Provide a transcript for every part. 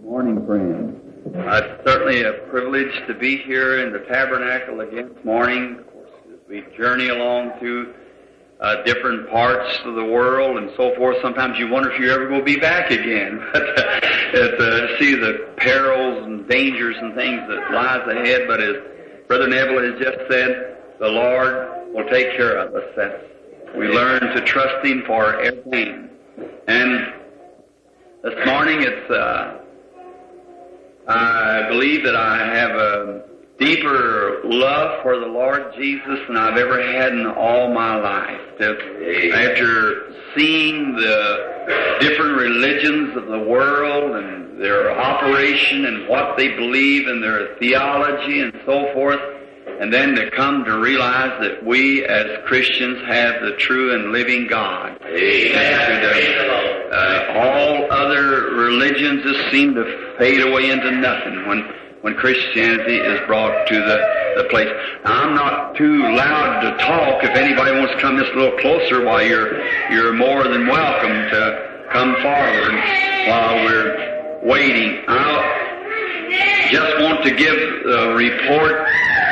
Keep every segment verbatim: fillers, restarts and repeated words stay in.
Morning, friends. Uh, it's certainly a privilege to be here in the tabernacle again this morning. Of course, as we journey along through uh, different parts of the world and so forth, sometimes you wonder if you're ever going to be back again. But uh, to see the perils and dangers and things that lies ahead. But as Brother Neville has just said, the Lord will take care of us. That's, we learn to trust Him for everything. And this morning, it's uh, I believe that I have a deeper love for the Lord Jesus than I've ever had in all my life. After seeing the different religions of the world and their operation and what they believe and their theology and so forth, and then to come to realize that we as Christians have the true and living God. Amen. Uh, all other religions just seem to fade away into nothing when when Christianity is brought to the, the place. Now, I'm not too loud to talk. If anybody wants to come just a little closer while you're you're more than welcome to come forward while we're waiting. I just want to give a report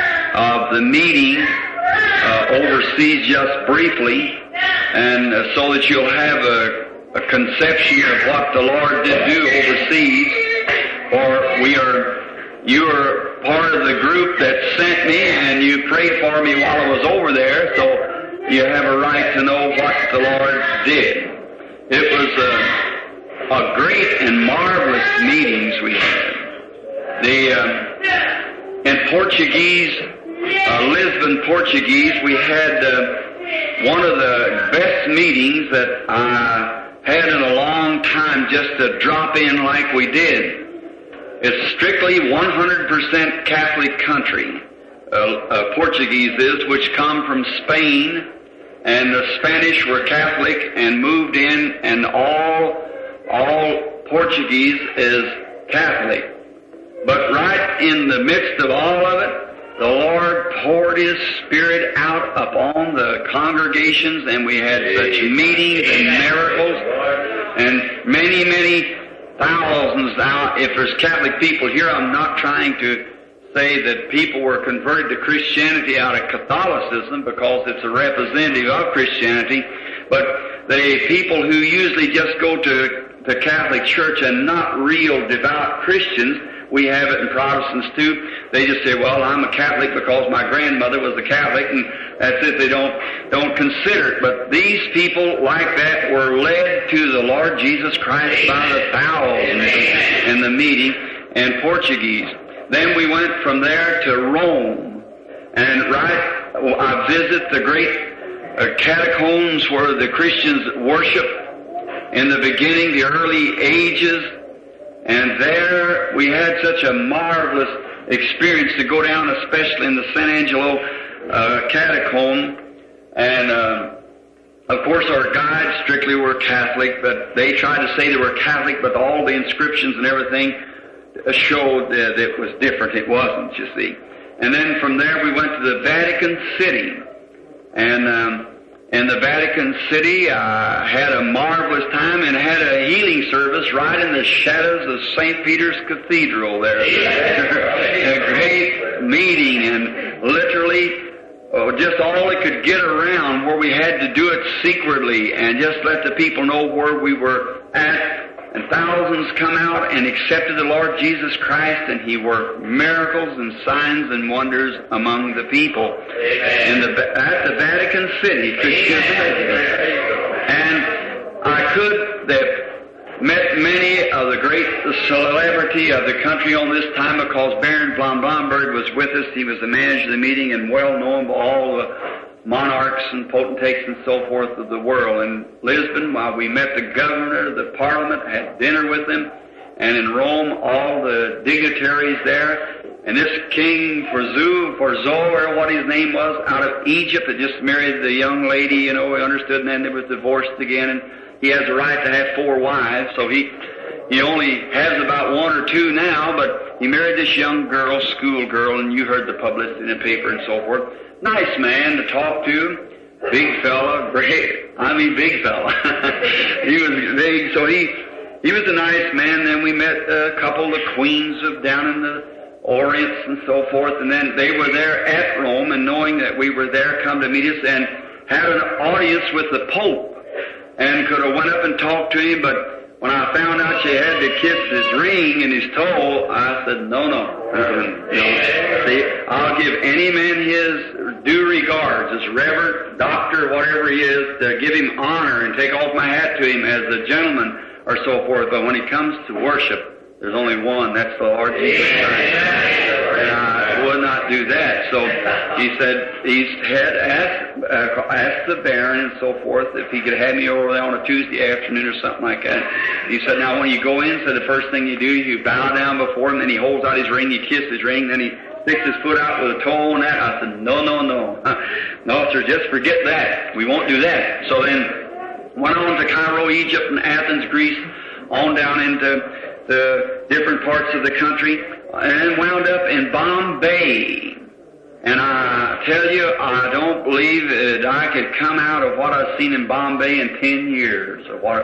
of the meeting uh, overseas just briefly, and uh, so that you'll have a, a conception of what the Lord did do overseas. For we are, you are part of the group that sent me, and you prayed for me while I was over there, so you have a right to know what the Lord did. It was a, a great and marvelous meetings we had. The uh, in Portuguese. Uh, Lisbon, Portuguese, we had uh, one of the best meetings that I had in a long time just to drop in like we did. It's strictly one hundred percent Catholic country, uh, uh, Portuguese is, which come from Spain, and the Spanish were Catholic and moved in, and all, all Portuguese is Catholic. But right in the midst of all of it, the Lord poured His Spirit out upon the congregations, and we had such meetings and miracles, and many, many thousands. Now, if there's Catholic people here, I'm not trying to say that people were converted to Christianity out of Catholicism, because it's a representative of Christianity, but the people who usually just go to the Catholic Church and not real devout Christians, we have it in Protestants too. They just say, well, I'm a Catholic because my grandmother was a Catholic, and that's it. They don't don't consider it. But these people like that were led to the Lord Jesus Christ by the thousands in the meeting in Portuguese. Then we went from there to Rome, and right, I visit the great uh, catacombs where the Christians worship in the beginning, the early ages. And there we had such a marvelous experience to go down, especially in the San Angelo uh, catacomb. And, uh, of course, our guides strictly were Catholic, but they tried to say they were Catholic, but all the inscriptions and everything showed that it was different. It wasn't, you see. And then from there we went to the Vatican City. And um, in the Vatican City, I had a marvelous time and had a healing service right in the shadows of Saint Peter's Cathedral there. A great meeting, and literally oh, just all it could get around, where we had to do it secretly and just let the people know where we were at. And thousands come out and accepted the Lord Jesus Christ, and He worked miracles and signs and wonders among the people in the, at the Vatican City. And I could have met many of the great celebrity of the country on this time, because Baron von Blomberg was with us. He was the manager of the meeting and well known by all the monarchs and potentates and so forth of the world. In Lisbon, while we met the governor of the parliament, had dinner with him, and in Rome, all the dignitaries there. And this King Forzu, Forzo, or what his name was, out of Egypt, had just married the young lady, you know, we understood, and then they was divorced again, and he has the right to have four wives, so he he only has about one or two now, but he married this young girl, school girl, and you heard the publicity in the paper and so forth. Nice man to talk to, big fella, great, I mean big fella. He was big, so he he was a nice man. Then we met a couple of the queens of down in the Orients and so forth, and then they were there at Rome, and knowing that we were there, come to meet us, and had an audience with the Pope, and could have went up and talked to him, but when I found out she had to kiss his ring and his toe, I said, no, no. Uh-uh, no. See, I'll give any man his due regards, as reverend, doctor, whatever he is, to give him honor and take off my hat to him as a gentleman or so forth, but when he comes to worship, there's only one, that's the Lord Jesus Christ. And I would not do that. So he said, he had asked, uh, asked the Baron and so forth if he could have me over there on a Tuesday afternoon or something like that. He said, now when you go in, so the first thing you do, you bow down before him, then he holds out his ring, you kiss his ring, then he sticks his foot out with a toe on that. I said, no, no, no. No, sir, just forget that. We won't do that. So then went on to Cairo, Egypt, and Athens, Greece, on down into the different parts of the country, and wound up in Bombay. And I tell you, I don't believe that I could come out of what I've seen in Bombay in ten years. Or what,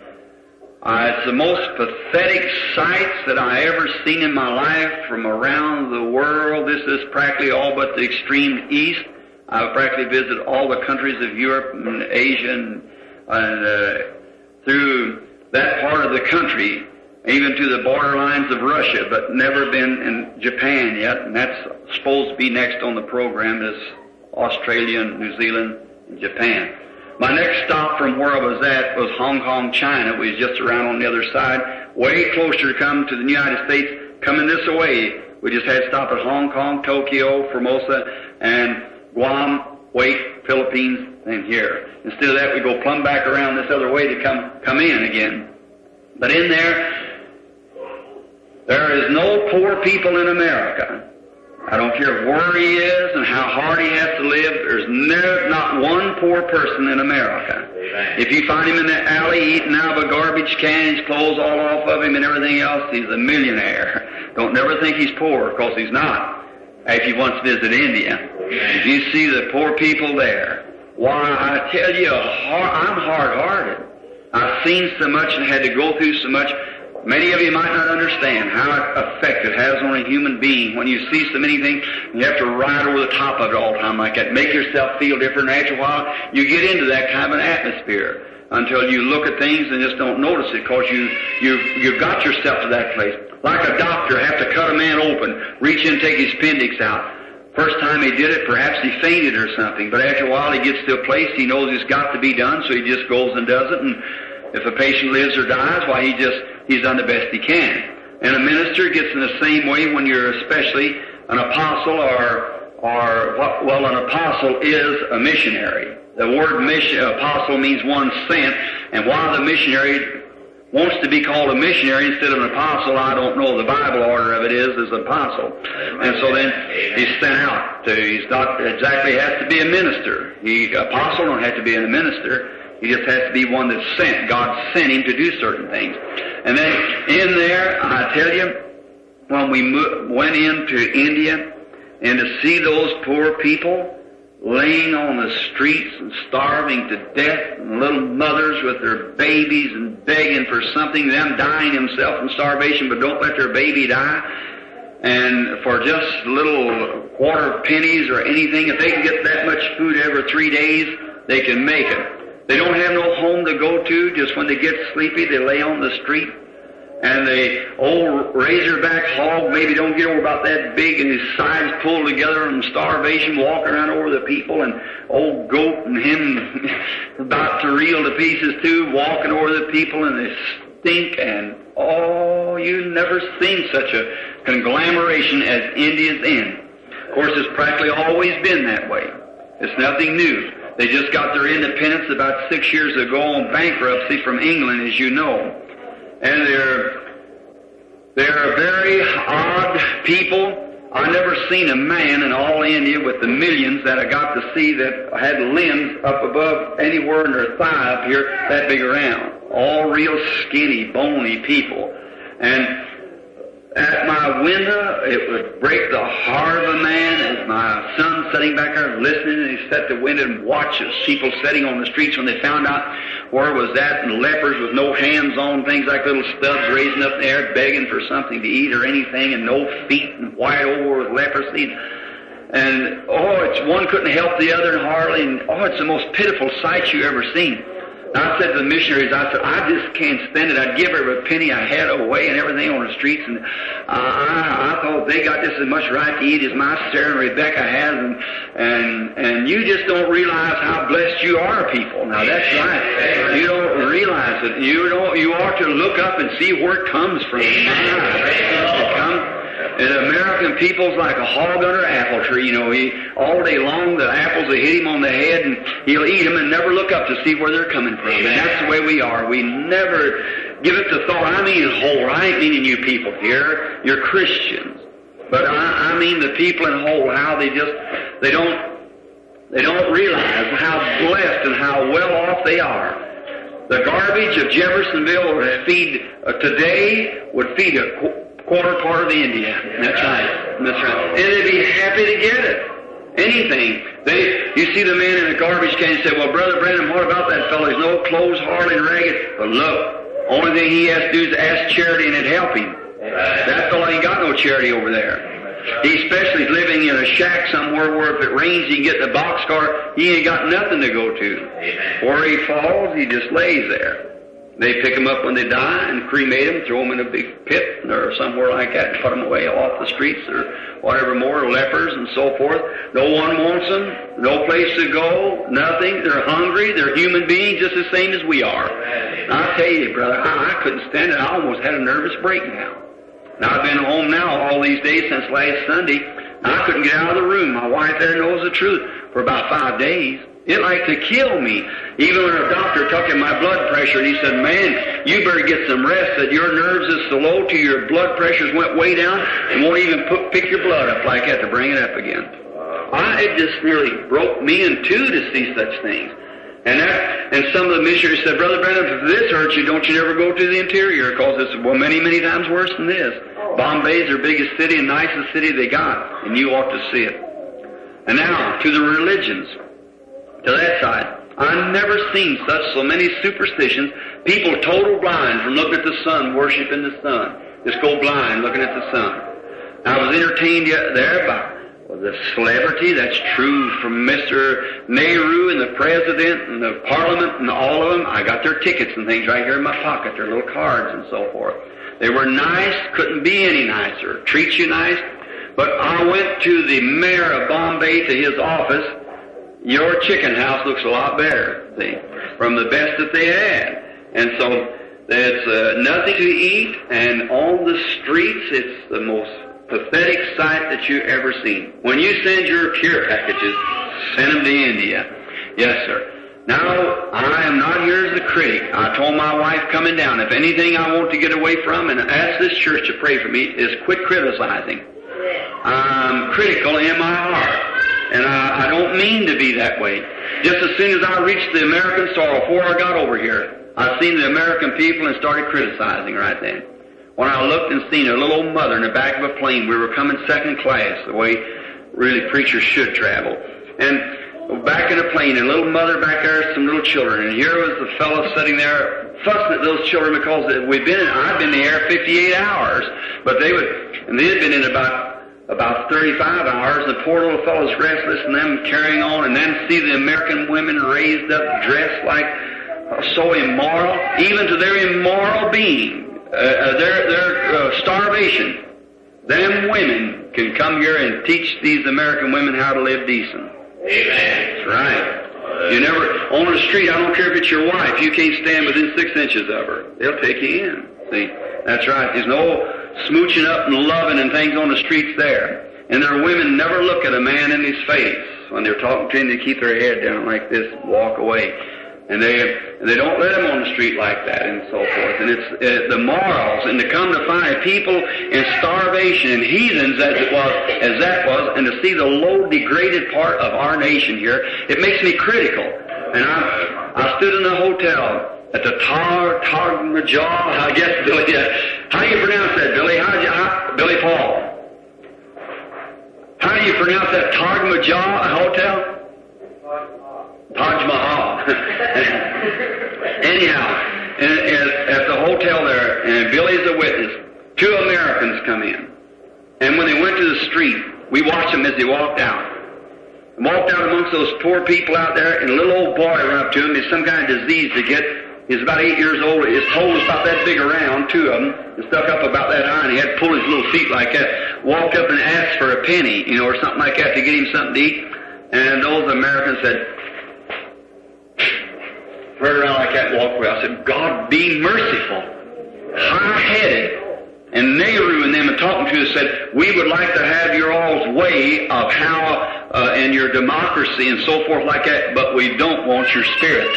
uh, it's the most pathetic sights that I ever seen in my life from around the world. This is practically all but the extreme east. I've practically visited all the countries of Europe and Asia and, and uh, through that part of the country, even to the borderlines of Russia, but never been in Japan yet, and that's supposed to be next on the program is Australia and New Zealand and Japan. My next stop from where I was at was Hong Kong, China. We was just around on the other side, way closer to come to the United States, coming this way. We just had to stop at Hong Kong, Tokyo, Formosa, and Guam, Wake, Philippines, and here. Instead of that, we go plumb back around this other way to come come in again. But in there, there is no poor people in America. I don't care where he is and how hard he has to live. There's no, not one poor person in America. Amen. If you find him in the alley eating out of a garbage can, his clothes all off of him and everything else, he's a millionaire. Don't never think he's poor, because he's not. If you once visit India, if you see the poor people there, why, I tell you, I'm hard-hearted. I've seen so much and had to go through so much. Many of you might not understand how effect it has on a human being when you see so many things. You have to ride over the top of it all the time like that, make yourself feel different. After a while, you get into that kind of an atmosphere until you look at things and just don't notice it, because you you you've got yourself to that place. Like a doctor have to cut a man open, reach in and take his appendix out. First time he did it, perhaps he fainted or something, but after a while he gets to a place he knows it's got to be done, so he just goes and does it. And if a patient lives or dies, why, he just he's done the best he can. And a minister gets in the same way when you're especially an apostle or, or well, an apostle is a missionary. The word mission, apostle means one sent, and while the missionary wants to be called a missionary instead of an apostle, I don't know, the Bible order of it is, is apostle. And so then he's sent out. To, he's not exactly has to be a minister. He, apostle don't have to be a minister. He just has to be one that's sent. God sent him to do certain things. And then in there, I tell you, when we mo- went into India, and to see those poor people laying on the streets and starving to death, and little mothers with their babies and begging for something, them dying themselves from starvation, but don't let their baby die. And for just little quarter pennies or anything, if they can get that much food every three days, they can make it. They don't have no home to go to. Just when they get sleepy, they lay on the street. And the old razorback hog maybe don't get over about that big, and his sides pulled together and starvation, walking around over the people. And old goat and him about to reel to pieces too, walking over the people, and they stink. And oh, you never seen such a conglomeration as India's in. Of course, it's practically always been that way. It's nothing new. They just got their independence about six years ago on bankruptcy from England, as you know. And they're, they're very odd people. I never seen a man in all India with the millions that I got to see that had limbs up above anywhere in their thigh up here that big around. All real skinny, bony people. And at my window, it would break the heart of a man as my son sitting back there listening, and he sat at the window and watched the people sitting on the streets when they found out where was that, and lepers with no hands on, things like little stubs raising up in the air begging for something to eat or anything, and no feet and white over with leprosy. And, oh, it's one couldn't help the other and hardly, and, oh, it's the most pitiful sight you ever seen. And I said to the missionaries, I said, I just can't stand it. I'd give every penny I had away and everything on the streets, and uh, I, I thought they got just as much right to eat as my Sarah and Rebecca has, and, and, and you just don't realize how blessed you are, people. Now, that's right. You don't realize it. You don't, you ought to look up and see where it comes from. It comes. And American people's like a hog under an apple tree, you know. He, all day long, the apples will hit him on the head, and he'll eat them and never look up to see where they're coming from. And that's the way we are. We never give it the thought. I mean whole. I ain't meaning you people here. You're Christians. But I, I mean the people in whole, how they just, they don't, they don't realize how blessed and how well off they are. The garbage of Jeffersonville would feed, uh, today, would feed a qu- quarter part of India. That's right. That's right. And they'd be happy to get it. Anything. They, you see the man in a garbage can and say, well, Brother Branham, what about that fellow? He's no clothes, hardly and ragged. But look, only thing he has to do is ask charity and it'd help him. That fellow ain't got no charity over there. He especially is living in a shack somewhere where if it rains he can get in a boxcar. He ain't got nothing to go to. Where he falls, he just lays there. They pick them up when they die and cremate them, throw them in a big pit or somewhere like that, and put them away off the streets or whatever more, lepers and so forth. No one wants them, no place to go, nothing. They're hungry, they're human beings just the same as we are. And I tell you, brother, I, I couldn't stand it. I almost had a nervous breakdown. Now, I've been home now all these days since last Sunday. I couldn't get out of the room. My wife there knows the truth. For about five days. It like to kill me. Even when a doctor took in my blood pressure, and he said, man, you better get some rest, that your nerves is so low to your blood pressures went way down and won't even put, pick your blood up like that to bring it up again. I, it just nearly broke me in two to see such things. And that, and some of the missionaries said, Brother Branham, if this hurts you, don't you never go to the interior, because it's, well, many, many times worse than this. Bombay's their biggest city and nicest city they got, and you ought to see it. And now, to the religions. To that side, I've never seen such so many superstitions. People total blind from looking at the sun, worshiping the sun. Just go blind looking at the sun. I was entertained there by the celebrity, that's true, from Mister Nehru and the President and the Parliament and all of them. I got their tickets and things right here in my pocket, their little cards and so forth. They were nice, couldn't be any nicer, treat you nice. But I went to the mayor of Bombay, to his office. Your chicken house looks a lot better, see, from the best that they had. And so there's uh, nothing to eat, and on the streets it's the most pathetic sight that you've ever seen. When you send your care packages, send them to India. Yes, sir. Now, I am not here as a critic. I told my wife coming down, if anything I want to get away from and ask this church to pray for me is quit criticizing. I'm critical in my heart. And I, I don't mean to be that way. Just as soon as I reached the American soil, before I got over here, I seen the American people and started criticizing right then. When I looked and seen a little old mother in the back of a plane, we were coming second class, the way really preachers should travel. And back in a plane, and a little mother back there, some little children. And here was the fellow sitting there fussing at those children because we've been in, I've been in the air fifty-eight hours. But they would, and they had been in about about thirty-five hours, and the poor little fellow's restless, and them carrying on, and then see the American women raised up, dressed like uh, so immoral, even to their immoral being, uh, uh, their, their uh, starvation. Them women can come here and teach these American women how to live decent. Amen. That's right. You never, on the street, I don't care if it's your wife, you can't stand within six inches of her. They'll take you in. See, that's right. There's no smooching up and loving and things on the streets there. And their women never look at a man in his face when they're talking to him. They keep their head down like this, walk away. And they and they don't let them on the street like that and so forth. And it's uh, the morals, and to come to find people in starvation and heathens as it was, as that was, and to see the low, degraded part of our nation here, it makes me critical. And I I stood in a hotel at the Taj Mahal, I guess, How do you pronounce that, Billy? How do you, how, Billy Paul? How do you pronounce that Taj Mahal hotel? Taj Mahal. Anyhow, and, and at the hotel there, and Billy's a witness, two Americans come in. And when they went to the street, we watched them as they walked out. Walked out amongst those poor people out there, and a little old boy ran up to him. He's some kind of disease to get. He's about eight years old. His toe was about that big around, two of them, and stuck up about that high, and he had to pull his little feet like that. Walked up and asked for a penny, you know, or something like that to get him something to eat. And those Americans said, turned around like that and walked away. I said, God be merciful, high-headed. And Nehru and them and talking to us said, we would like to have your all's way of how, uh, and your democracy and so forth like that, but we don't want your spirit.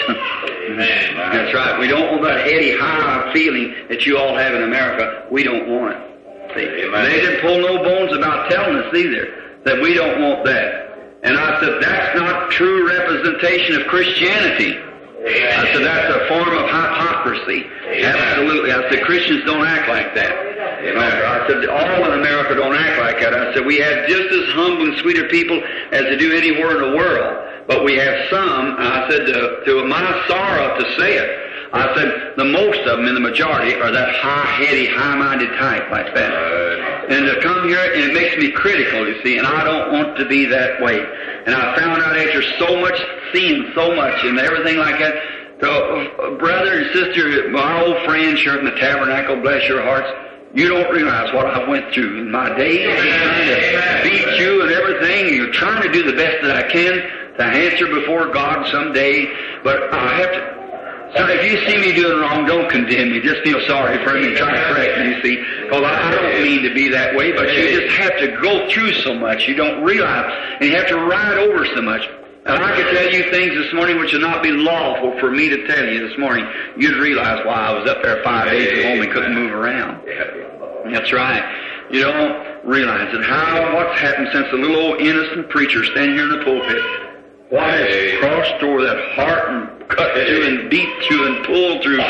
Amen. That's right. We don't want that heady, high feeling that you all have in America. We don't want it. See? They didn't pull no bones about telling us either, that we don't want that. And I said, that's not true representation of Christianity. Amen. I said, that's a form of hypocrisy. Amen. Absolutely. I said, Christians don't act like that. Amen. I said, all in America don't act like that. I said, we have just as humble and sweeter people as they do anywhere in the world. But we have some, I said, to, to my sorrow to say it, I said, the most of them in the majority are that high-heady, high-minded type like that. Uh, and to come here, and it makes me critical, you see, and I don't want to be that way. And I found out after so much, seeing so much and everything like that, so, uh, brother and sister, my old friends here in the tabernacle, bless your hearts, you don't realize what I went through in my days, trying to beat you and everything. You're trying to do the best that I can to answer before God someday, but I have to. So if you see me doing wrong, don't condemn me. Just feel sorry for me and try to correct me, you see. Because I don't mean to be that way, but you just have to go through so much. You don't realize, and you have to ride over so much. And I could tell you things this morning which would not be lawful for me to tell you this morning. You'd realize why I was up there five days at home and couldn't move around. That's right. You don't realize it. How, what's happened since the little old innocent preacher standing here in the pulpit? What has crossed over that heart and cut through and beat through and pulled through?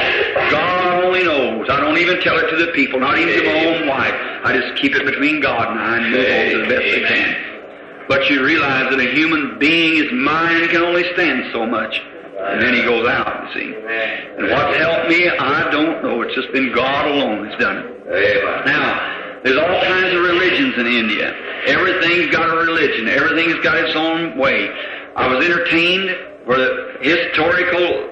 God only knows. I don't even tell it to the people, not even to my own wife. I just keep it between God and I and move on to the best I can. But you realize that a human being, his mind can only stand so much. And then he goes out, you see. And what's helped me, I don't know. It's just been God alone that's done it. Now, there's all kinds of religions in India. Everything's got a religion. Everything's got its own way. I was entertained for the historical,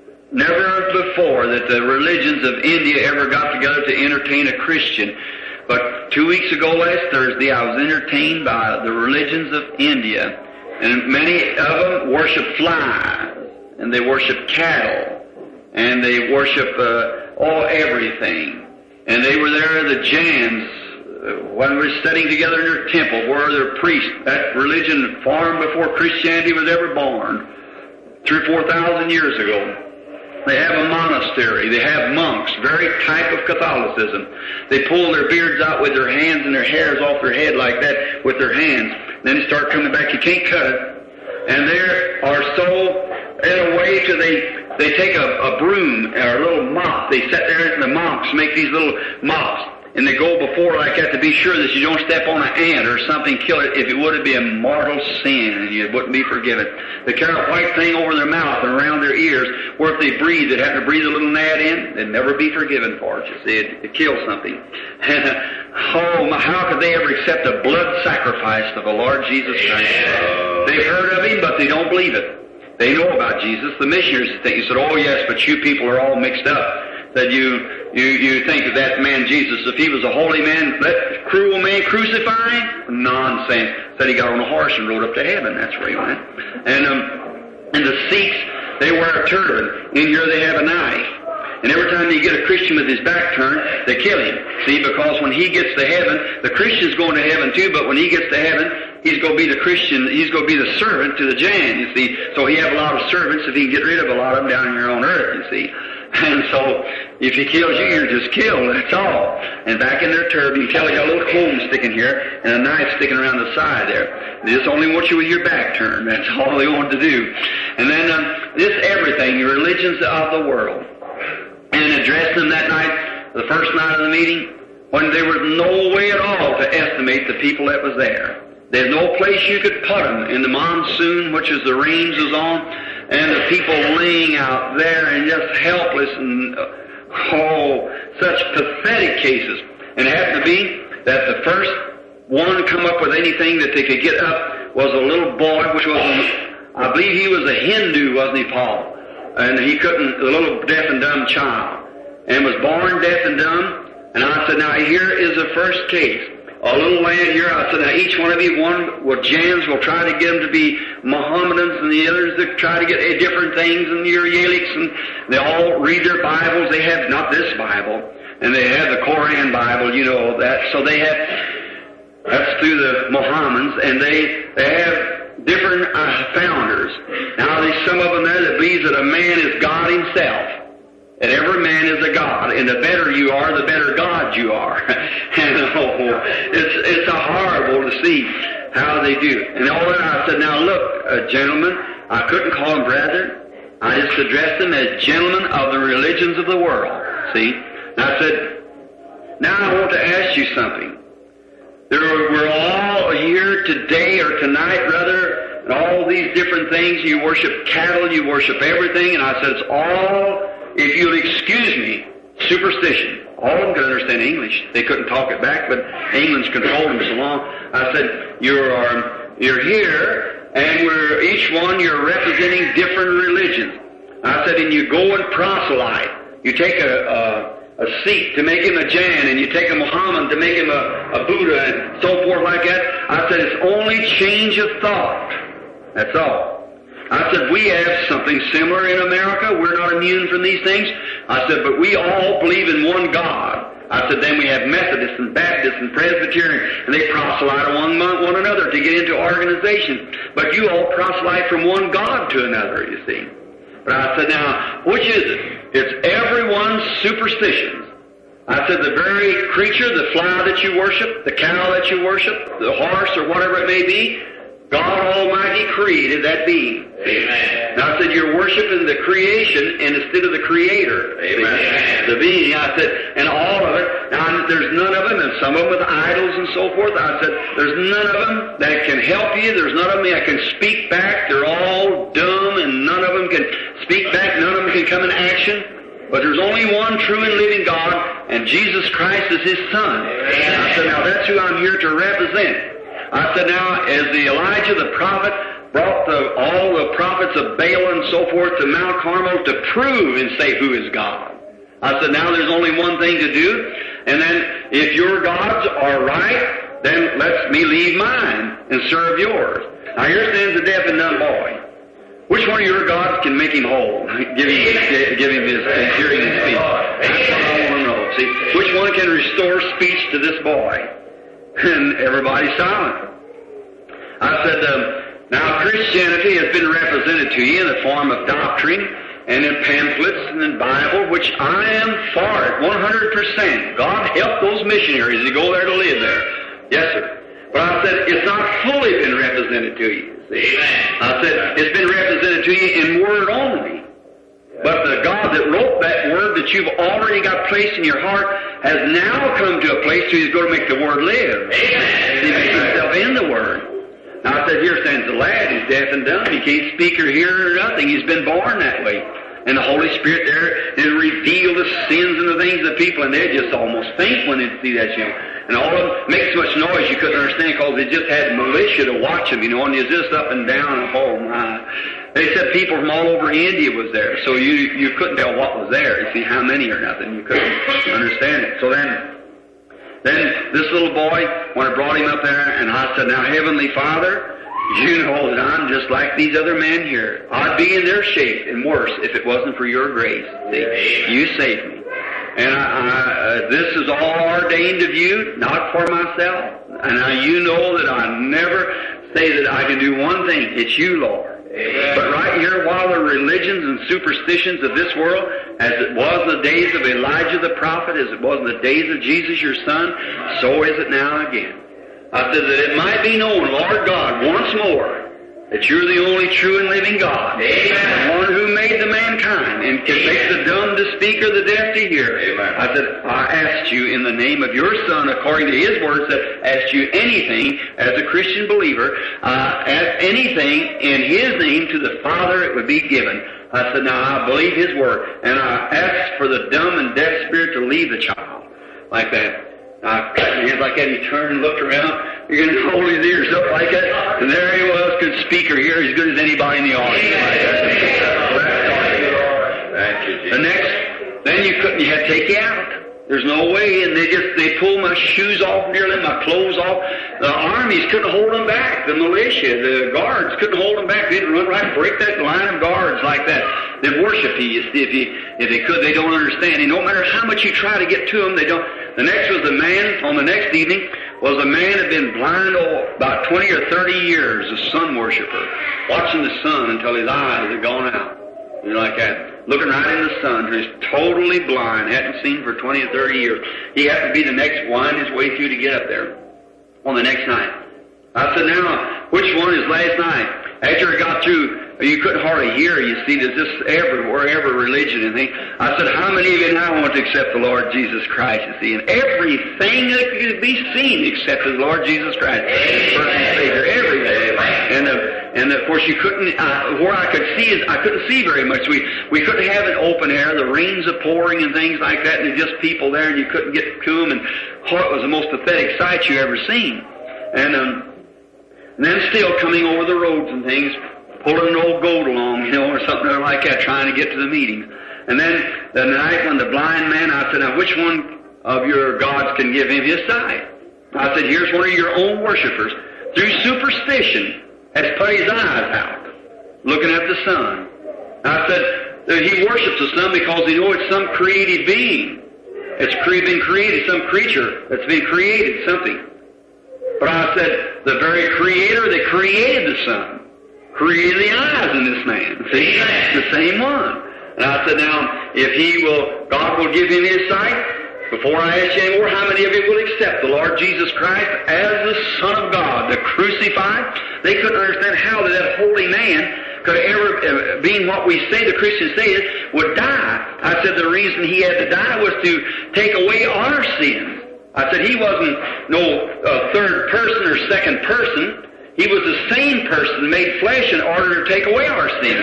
never before that the religions of India ever got together to entertain a Christian. But two weeks ago, last Thursday, I was entertained by the religions of India. And many of them worship flies, and they worship cattle, and they worship uh, all everything. And they were there, the Jains, uh, when we were studying together in their temple, where their priests, that religion formed before Christianity was ever born, three or four thousand years ago. They have a monastery. They have monks, very type of Catholicism. They pull their beards out with their hands and their hairs off their head like that with their hands. Then they start coming back. You can't cut it. And they are so, in a way, to they they take a, a broom or a little mop. They sit there and the monks make these little mops. And they go before like that to be sure that you don't step on an ant or something, kill it. If it would, it'd be a mortal sin and you wouldn't be forgiven. They carry a white thing over their mouth and around their ears, where if they breathe, they'd have to breathe a little gnat in, they'd never be forgiven for it. You see, it'd, it'd kill something. And uh, oh, my, how could they ever accept a blood sacrifice of the Lord Jesus Christ? They've heard of Him, but they don't believe it. They know about Jesus. The missionaries think, you said, oh yes, but you people are all mixed up. That you, you, you think of that man Jesus, if he was a holy man, that cruel man crucify him? Nonsense. Said he got on a horse and rode up to heaven. That's where he went. And, um, and the Sikhs, they wear a turban. In here they have a knife. And every time you get a Christian with his back turned, they kill him. See, because when he gets to heaven, the Christian's going to heaven too, but when he gets to heaven, he's going to be the Christian, he's going to be the servant to the Jan, you see. So he have a lot of servants if he can get rid of a lot of them down here on earth, you see. And so, if he kills you, you're just killed, that's all. And back in their turban, you can tell they got a little comb sticking here, and a knife sticking around the side there. They just only want you with your back turned, that's all they want to do. And then, um, this everything, the religions of the world. And addressed them that night, the first night of the meeting, when there was no way at all to estimate the people that was there. There's no place you could put them in the monsoon, which is the rains was on, and the people laying out there and just helpless and, uh, oh, such pathetic cases. And it happened to be that the first one to come up with anything that they could get up was a little boy, which was, a, I believe he was a Hindu, wasn't he, Paul? And he couldn't, a little deaf and dumb child, and was born deaf and dumb. And I said, now here is the first case. A little lad here, I said, now each one of you, one with Jans will try to get them to be Mohammedans, and the others that try to get different things, and your Yaliks, and they all read their Bibles. They have not this Bible, and they have the Koran Bible, you know that. So they have, that's through the Mohammedans, and they, they have different uh, founders. Now there's some of them there that believes that a man is God himself. And every man is a God, and the better you are, the better God you are. And oh, it's it's a horrible to see how they do. And all that I said, now look, uh, gentlemen, I couldn't call them brethren. I just addressed them as gentlemen of the religions of the world. See? And I said, now I want to ask you something. There, we're all here today or tonight, rather, and all these different things. You worship cattle, you worship everything, and I said it's all, if you'll excuse me, superstition. All of them could understand English. They couldn't talk it back, but England's controlled them so long. I said, you're, um, you're here, and we're, each one, you're representing different religions. I said, and you go and proselyte. You take a, a, a Sikh to make him a Jain, and you take a Muhammad to make him a, a Buddha, and so forth like that. I said, it's only change of thought. That's all. I said, we have something similar in America. We're not immune from these things. I said, but we all believe in one God. I said, then we have Methodists and Baptists and Presbyterian, and they proselyte among one another to get into organizations. But you all proselyte from one God to another, you see. But I said, now, which is it? It's everyone's superstitions. I said, the very creature, the fly that you worship, the cow that you worship, the horse or whatever it may be, God Almighty created that being. Amen. Now I said, you're worshiping the creation instead of the Creator. Amen. The being. I said, and all of it. Now there's none of them, and some of them with idols and so forth. I said, there's none of them that can help you. There's none of them that can speak back. They're all dumb, and none of them can speak back. None of them can come in action. But there's only one true and living God, and Jesus Christ is His Son. Amen. I said, now that's who I'm here to represent. I said, now, as the Elijah the prophet brought the, all the prophets of Baal and so forth to Mount Carmel to prove and say who is God. I said, now there's only one thing to do, and then if your gods are right, then let me leave mine and serve yours. Now here stands a deaf and dumb boy. Which one of your gods can make him whole? give him his, give him his, his hearing and speech. That's what I want to know. See, which one can restore speech to this boy? And everybody's silent. I said, um, now Christianity has been represented to you in the form of doctrine and in pamphlets and in Bible, which I am for it, one hundred percent. God help those missionaries to go there to live there. Yes, sir. But I said, it's not fully been represented to you. See? I said, it's been represented to you in word only. But the God that wrote that word that you've already got placed in your heart has now come to a place where He's going to make the word live. Amen. He makes Himself in the word. Now I said, here stands the lad. He's deaf and dumb. He can't speak or hear or nothing. He's been born that way. And the Holy Spirit there has revealed the sins and the things of the people, and they just almost faint when they see that, you know. And all of them make so much noise you couldn't understand because they just had militia to watch them, you know, and it's just up and down and oh my. They said people from all over India was there, so you you couldn't tell what was there. You see how many or nothing. You couldn't understand it. So then, then this little boy, when I brought him up there, and I said, now Heavenly Father, you know that I'm just like these other men here. I'd be in their shape and worse if it wasn't for your grace. See, you saved me. And I, I, uh, this is all ordained of you, not for myself. And I, you know that I never say that I can do one thing. It's you, Lord. Amen. But right here, while the religions and superstitions of this world, as it was in the days of Elijah the prophet, as it was in the days of Jesus your Son, so is it now again. I said that it might be known, Lord God, once more, that you're the only true and living God. Amen. The one who made the mankind and can make the dumb to speak or the deaf to hear. Amen. I said, I asked you in the name of your Son, according to His words, that asked you anything as a Christian believer, uh, ask anything in His name to the Father, it would be given. I said, now I believe His word. And I asked for the dumb and deaf spirit to leave the child. Like that. I cut my hands like that, and he turned and looked around. You're going to hold his ears up like that. And there he was, good speaker here, as good as anybody in the audience. Thank you, Jesus. The next, then you couldn't, you had to take you out. There's no way, and they just, they pulled my shoes off nearly, my clothes off. The armies couldn't hold them back. The militia, the guards couldn't hold them back. They'd run right, break that line of guards like that. They'd worship you, you see, if you, if they could, they don't understand. And no matter how much you try to get to them, they don't. The next was the man, on the next evening, was a man that had been blind oh, about twenty or thirty years, a sun worshiper, watching the sun until his eyes had gone out. You know, like that. Looking right in the sun. He's totally blind. Hadn't seen for twenty or thirty years. He happened to be the next wind his way through to get up there on the next night. I said, now, which one is last night? After I got through, you couldn't hardly hear, you see, there's just everywhere, every religion and thing. I said, how many of you now want to accept the Lord Jesus Christ, you see? And everything that could be seen accepted the Lord Jesus Christ. Personal Savior, everything. And, uh, and of course you couldn't, uh, where I could see is, I couldn't see very much. We, we couldn't have it open air, the rains are pouring and things like that, and there's just people there and you couldn't get to them, and oh, it was the most pathetic sight you ever seen. And, um, and then still coming over the roads and things, pulling an old goat along, you know, or something like that, trying to get to the meeting. And then the night when the blind man, I said, now which one of your gods can give him his sight? I said, here's one of your own worshipers. Through superstition, has put his eyes out, looking at the sun. I said, that he worships the sun because he knows it's some created being. It's been created, some creature that's been created, something. But I said, the very Creator that created the sun, created the eyes in this man. See? The same one. And I said, now, if he will, God will give him his sight, before I ask you anymore, how many of you will accept the Lord Jesus Christ as the Son of God, the crucified? They couldn't understand how that holy man could ever, uh, being what we say, the Christians say is, would die. I said the reason he had to die was to take away our sins. I said he wasn't no uh, third person or second person. He was the same person made flesh in order to take away our sins.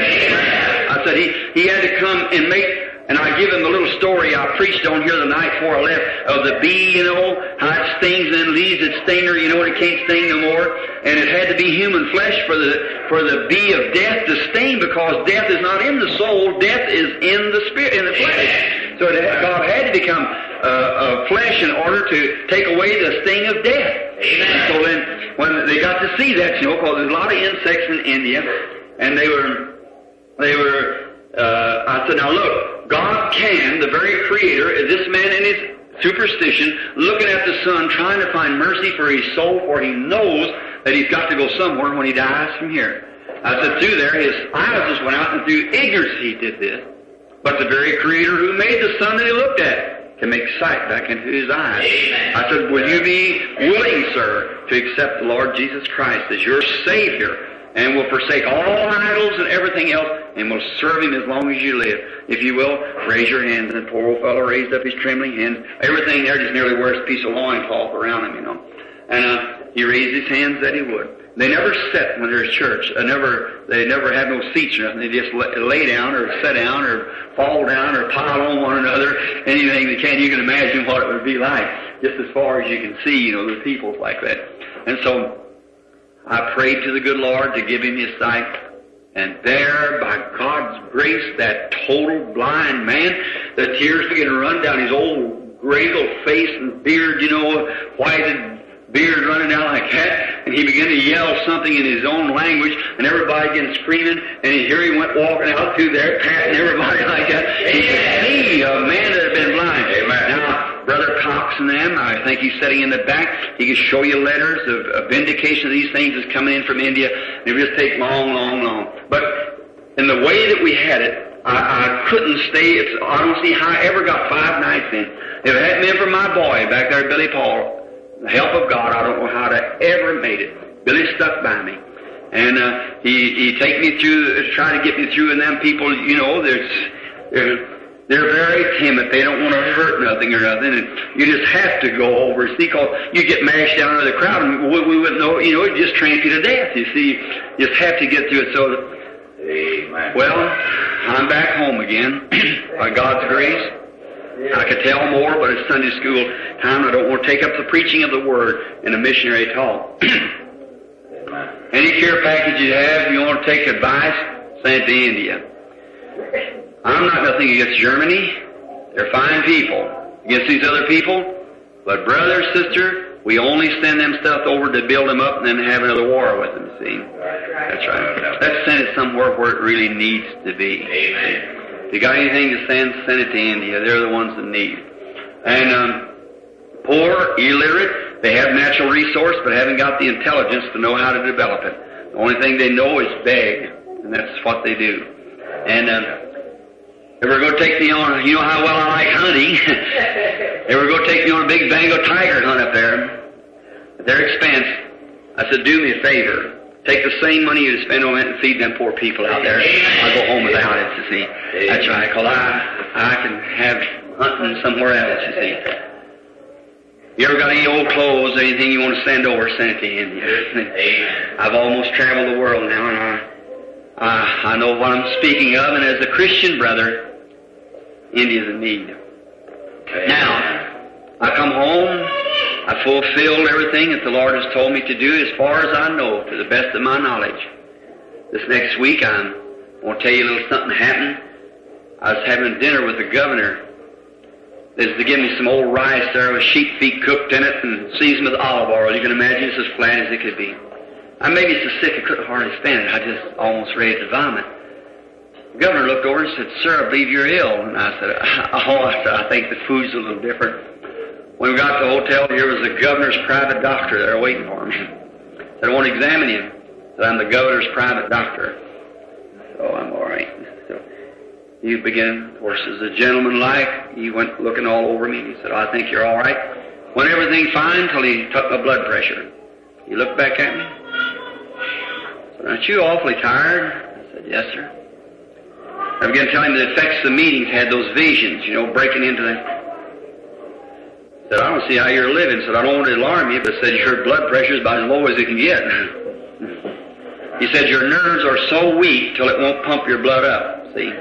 I said he, he had to come and make, and I give him a little story I preached on here the night before I left of the bee, you know, how it stings and leaves its stinger, you know, and it can't sting no more. And it had to be human flesh for the for the bee of death to sting, because death is not in the soul, death is in the spirit, in the flesh. So it had, God had to become uh, uh, flesh in order to take away the sting of death. Amen. So then, when they got to see that, you know, because there's a lot of insects in India, and they were, they were, uh, I said, now look, God can, the very Creator, is this man in his superstition, looking at the sun, trying to find mercy for his soul, for he knows that he's got to go somewhere when he dies from here. I said, through there, his eyes just went out, and through ignorance he did this. But the very Creator who made the sun that he looked at can make sight back into his eyes. Amen. I said, will you be willing, sir, to accept the Lord Jesus Christ as your Savior, and will forsake all idols and everything else, and will serve Him as long as you live? If you will, raise your hands. And the poor old fellow raised up his trembling hands. Everything there just nearly wears a piece of loincloth around him, you know. And uh, he raised his hands that he would. They never sit when there's church. They never, they never have no seats or nothing. They just lay down or sit down or fall down or pile on one another. Anything they can. You can imagine what it would be like, just as far as you can see, you know, the people like that. And so I prayed to the good Lord to give him his sight. And there, by God's grace, that total blind man, the tears began to run down his old gray-old face and beard, you know, whited beard running down like that, and he began to yell something in his own language, and everybody began screaming, and here he went walking out through there, patting everybody like that. He could see a man that had been blind. Amen. Now, Brother Cox and them, I think he's sitting in the back, he could show you letters of, of vindication of these things that's coming in from India, and it would just take long, long, long. But in the way that we had it, I, I couldn't stay. It's, I don't see how I ever got five nights in. If it hadn't been for my boy back there, Billy Paul, the help of God, I don't know how to ever made it. Billy stuck by me. And uh, he he take me through, try to get me through, and them people, you know, there's they're they're very timid. They don't want to hurt nothing or nothing, and you just have to go over. See, because you get mashed down under the crowd, and we, we wouldn't know, you know, it just tramp you to death. You see, you just have to get through it. So, Amen. Well, I'm back home again by God's grace. I could tell more, but it's Sunday school time. I don't want to take up the preaching of the Word in a missionary talk. Any care package you have, if you want to take advice, send it to India. I'm not nothing against Germany. They're fine people. Against these other people. But brother, sister, we only send them stuff over to build them up and then have another war with them, see? That's right. Let's send it somewhere where it really needs to be. Amen. If you got anything to send, send it to India. They're the ones that need. And um, poor, illiterate, they have natural resource but haven't got the intelligence to know how to develop it. The only thing they know is beg, and that's what they do. And um, they were going to take me on, you know how well I like hunting. They were going to take me on a big Bengal tiger hunt up there at their expense. I said, do me a favor. Take the same money you spend on it and feed them poor people out there. I'll go home without it, you see. That's right, because I, I can have hunting somewhere else, you see. You ever got any old clothes, anything you want to send over, send it to India. I've almost traveled the world now, and I, I, I know what I'm speaking of, and as a Christian brother, India's in need. Now, I come home, I fulfilled everything that the Lord has told me to do as far as I know, to the best of my knowledge. This next week, I'm going to tell you a little something happened. I was having dinner with the governor. They was to give me some old rice there with sheep feet cooked in it and seasoned with olive oil. You can imagine it's as flat as it could be. I made me so sick I couldn't hardly stand it. I just almost ready to vomit. The governor looked over and said, "Sir, I believe you're ill." And I said, "Oh," I said, "I think the food's a little different." When we got to the hotel, here was the governor's private doctor there waiting for me. Said, "I want to examine you." I said, "I'm the governor's private doctor." "Oh, I'm all right." So he began, of course, as a gentleman like, he went looking all over me. He said, "I think you're all right." Went everything fine till he took my blood pressure. He looked back at me. I said, "Aren't you awfully tired?" I said, "Yes, sir." I began telling him the effects of the meetings had those visions, you know, breaking into the... I said, "I don't see how you're living." I said, "I don't want to alarm you, but said your blood pressure is about as low as it can get." He said, "Your nerves are so weak till it won't pump your blood up." See?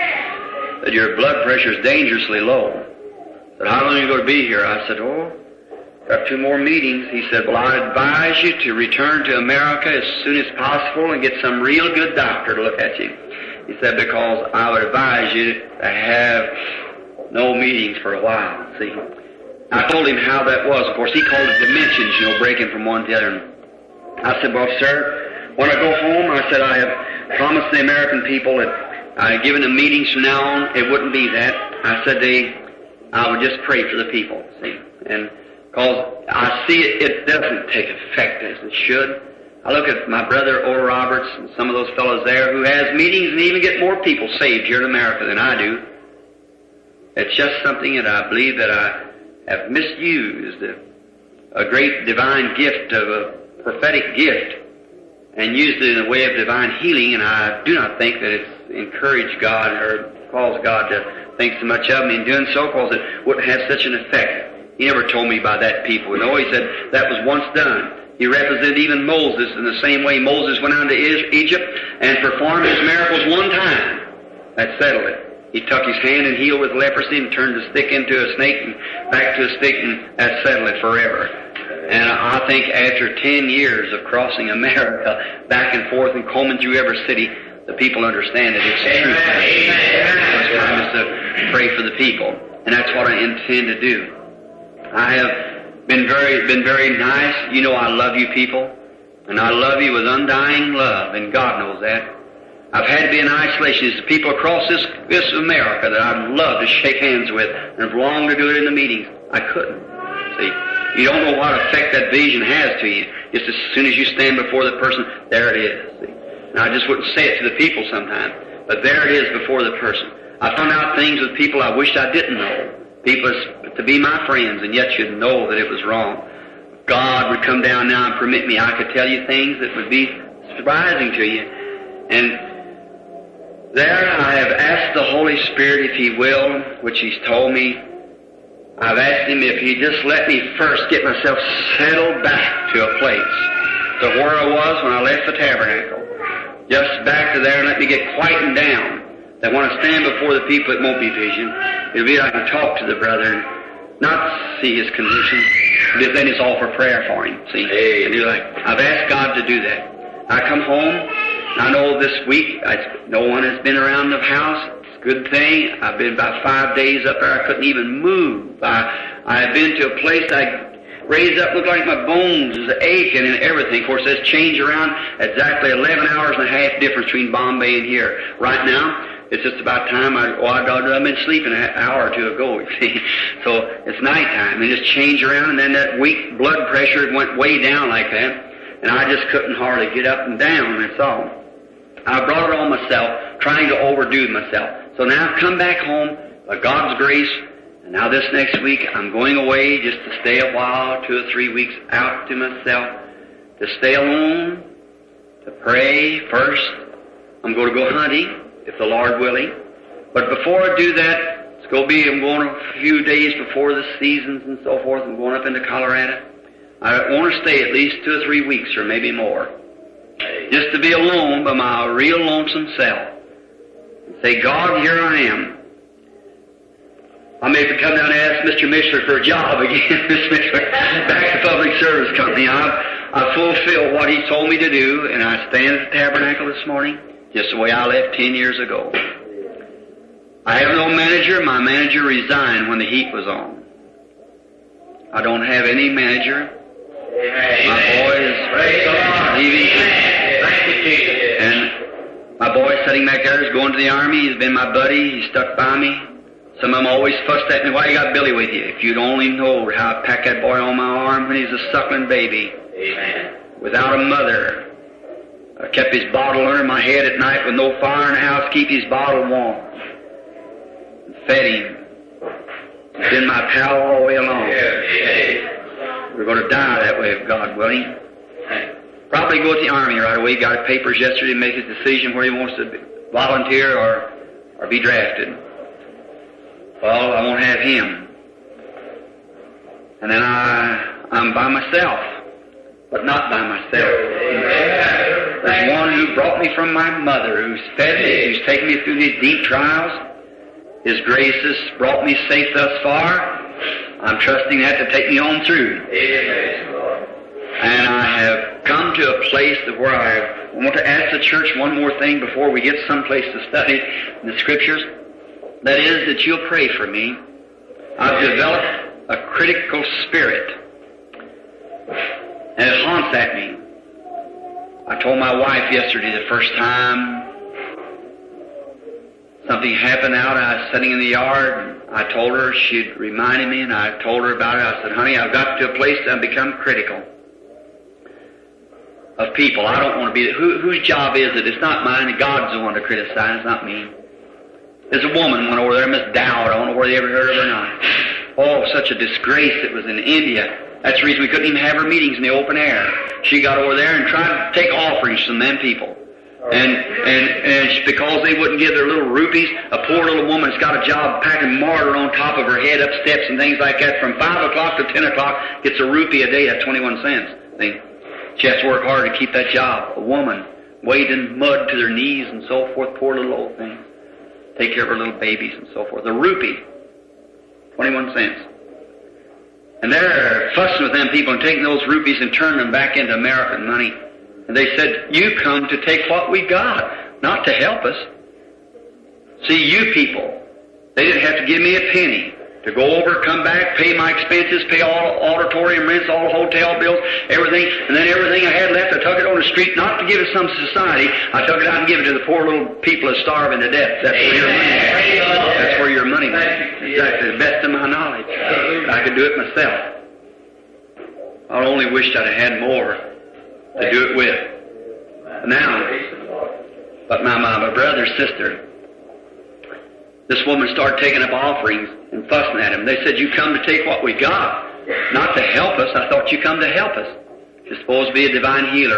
That your blood pressure is dangerously low. I said, "How long are you going to be here?" I said, "Oh, got two more meetings." He said, "Well, I advise you to return to America as soon as possible and get some real good doctor to look at you." He said, "Because I would advise you to have no meetings for a while." See? I told him how that was. Of course, he called it dimensions, you know, breaking from one to the other. I said, "Well, sir, when I go home," I said, "I have promised the American people that I had given them meetings from now on. It wouldn't be that." I said, they, I would just pray for the people, see. And because I see it, it doesn't take effect as it should. I look at my brother, Oral Roberts, and some of those fellows there who has meetings and even get more people saved here in America than I do. It's just something that I believe that I have misused, a great divine gift of a prophetic gift, and used it in a way of divine healing, and I do not think that it's encouraged God or caused God to think so much of me in doing so, because it wouldn't have such an effect. He never told me by that people. You know, he said that was once done. He represented even Moses in the same way Moses went on to Egypt and performed his miracles one time. That settled it. He took his hand and healed with leprosy and turned the stick into a snake and back to a stick, and that settled it forever. And I think after ten years of crossing America, back and forth and combing through every city, the people understand that it's the truth. It's time is to pray for the people, and that's what I intend to do. I have been very, been very nice. You know I love you people, and I love you with undying love, and God knows that. I've had to be in isolation. There's people across this, this America that I'd love to shake hands with, and have longed to do it in the meetings. I couldn't. See, you don't know what effect that vision has to you. Just as soon as you stand before the person, there it is. See? Now, I just wouldn't say it to the people sometimes, but there it is before the person. I found out things with people I wished I didn't know. People to be my friends, and yet you'd know that it was wrong. God would come down now and permit me. I could tell you things that would be surprising to you. And there I have asked the Holy Spirit if He will, which He's told me. I've asked Him if He'd just let me first get myself settled back to a place, to where I was when I left the tabernacle. Just back to there and let me get quietened down. That when I stand before the people, it won't be vision. It'll be I can talk to the brother and not see his condition. But then it's all for prayer for him, see? Hey, and you're like, I've asked God to do that. I come home, I know this week I, no one has been around the house. It's a good thing. I've been about five days up there. I couldn't even move. I, I've been to a place I raised up, looked like my bones was aching and everything. Of course, that's changed around exactly eleven hours and a half difference between Bombay and here. Right now, it's just about time. I, well, I've been sleeping an hour or two ago, you see. So it's nighttime. It just changed around, and then that weak blood pressure went way down like that. And I just couldn't hardly get up and down, that's all. I brought it on myself, trying to overdo myself. So now I've come back home by God's grace, and now this next week I'm going away just to stay a while, two or three weeks out to myself, to stay alone, to pray first. I'm going to go hunting, if the Lord willing. But before I do that, it's going to be, I'm going a few days before the seasons and so forth. I'm going up into Colorado. I want to stay at least two or three weeks or maybe more. Just to be alone by my real lonesome self. And say, God, here I am. I may come down and ask Mister Mishler for a job again, Mister Mishler, back to Public Service Company. I've, I've fulfilled what He told me to do, and I stand at the tabernacle this morning, just the way I left ten years ago. I have no manager. My manager resigned when the heat was on. I don't have any manager. My boy is leaving. And my boy sitting back there is going to the Army. He's been my buddy. He's stuck by me. Some of them always fussed at me, why you got Billy with you? If you'd only know how I packed that boy on my arm when he was a suckling baby. Amen. Without a mother. I kept his bottle under my head at night with no fire in the house, keep his bottle warm. And fed him. He's been my pal all the way along. We're going to die that way, if God willing. Probably go to the Army right away. He got his papers yesterday to make his decision where he wants to volunteer or, or be drafted. Well, I won't have him. And then I, I'm by myself, but not by myself. There's one who brought me from my mother, who's fed me, who's taken me through these deep trials. His grace has brought me safe thus far. I'm trusting that to take me on through. And I have come to a place where I want to ask the church one more thing before we get someplace to study in the Scriptures. That is, that you'll pray for me. I've developed a critical spirit, and it haunts at me. I told my wife yesterday the first time something happened out. I was sitting in the yard, and I told her, she'd reminded me, and I told her about it. I said, honey, I've got to a place that I've become critical of people. I don't want to be, who, whose job is it? It's not mine. God's the one to criticize, not me. There's a woman went over there, Miss Dowd. I don't know whether you ever heard of her or not. Oh, such a disgrace. It was in India. That's the reason we couldn't even have her meetings in the open air. She got over there and tried to take offerings from them people. And, and, and because they wouldn't give their little rupees, a poor little woman's got a job packing mortar on top of her head up steps and things like that. From five o'clock to ten o'clock, gets a rupee a day at twenty-one cents. See? She has to work hard to keep that job. A woman wading mud to their knees and so forth, poor little old thing. Take care of her little babies and so forth. A rupee, twenty-one cents. And they're fussing with them people and taking those rupees and turning them back into American money. And they said, you come to take what we got, not to help us. See, you people, they didn't have to give me a penny to go over, come back, pay my expenses, pay all auditorium rents, all hotel bills, everything. And then everything I had left, I took it on the street, not to give it to some society. I took it out and gave it to the poor little people that starving to death. That's where your money went. That's where your money went. Exactly, the best of my knowledge. I could do it myself. I only wished I'd have had more to do it with. Now, but my, my, my brother, sister, this woman started taking up offerings and fussing at him. They said, you come to take what we got, not to help us. I thought you come to help us. You're supposed to be a divine healer.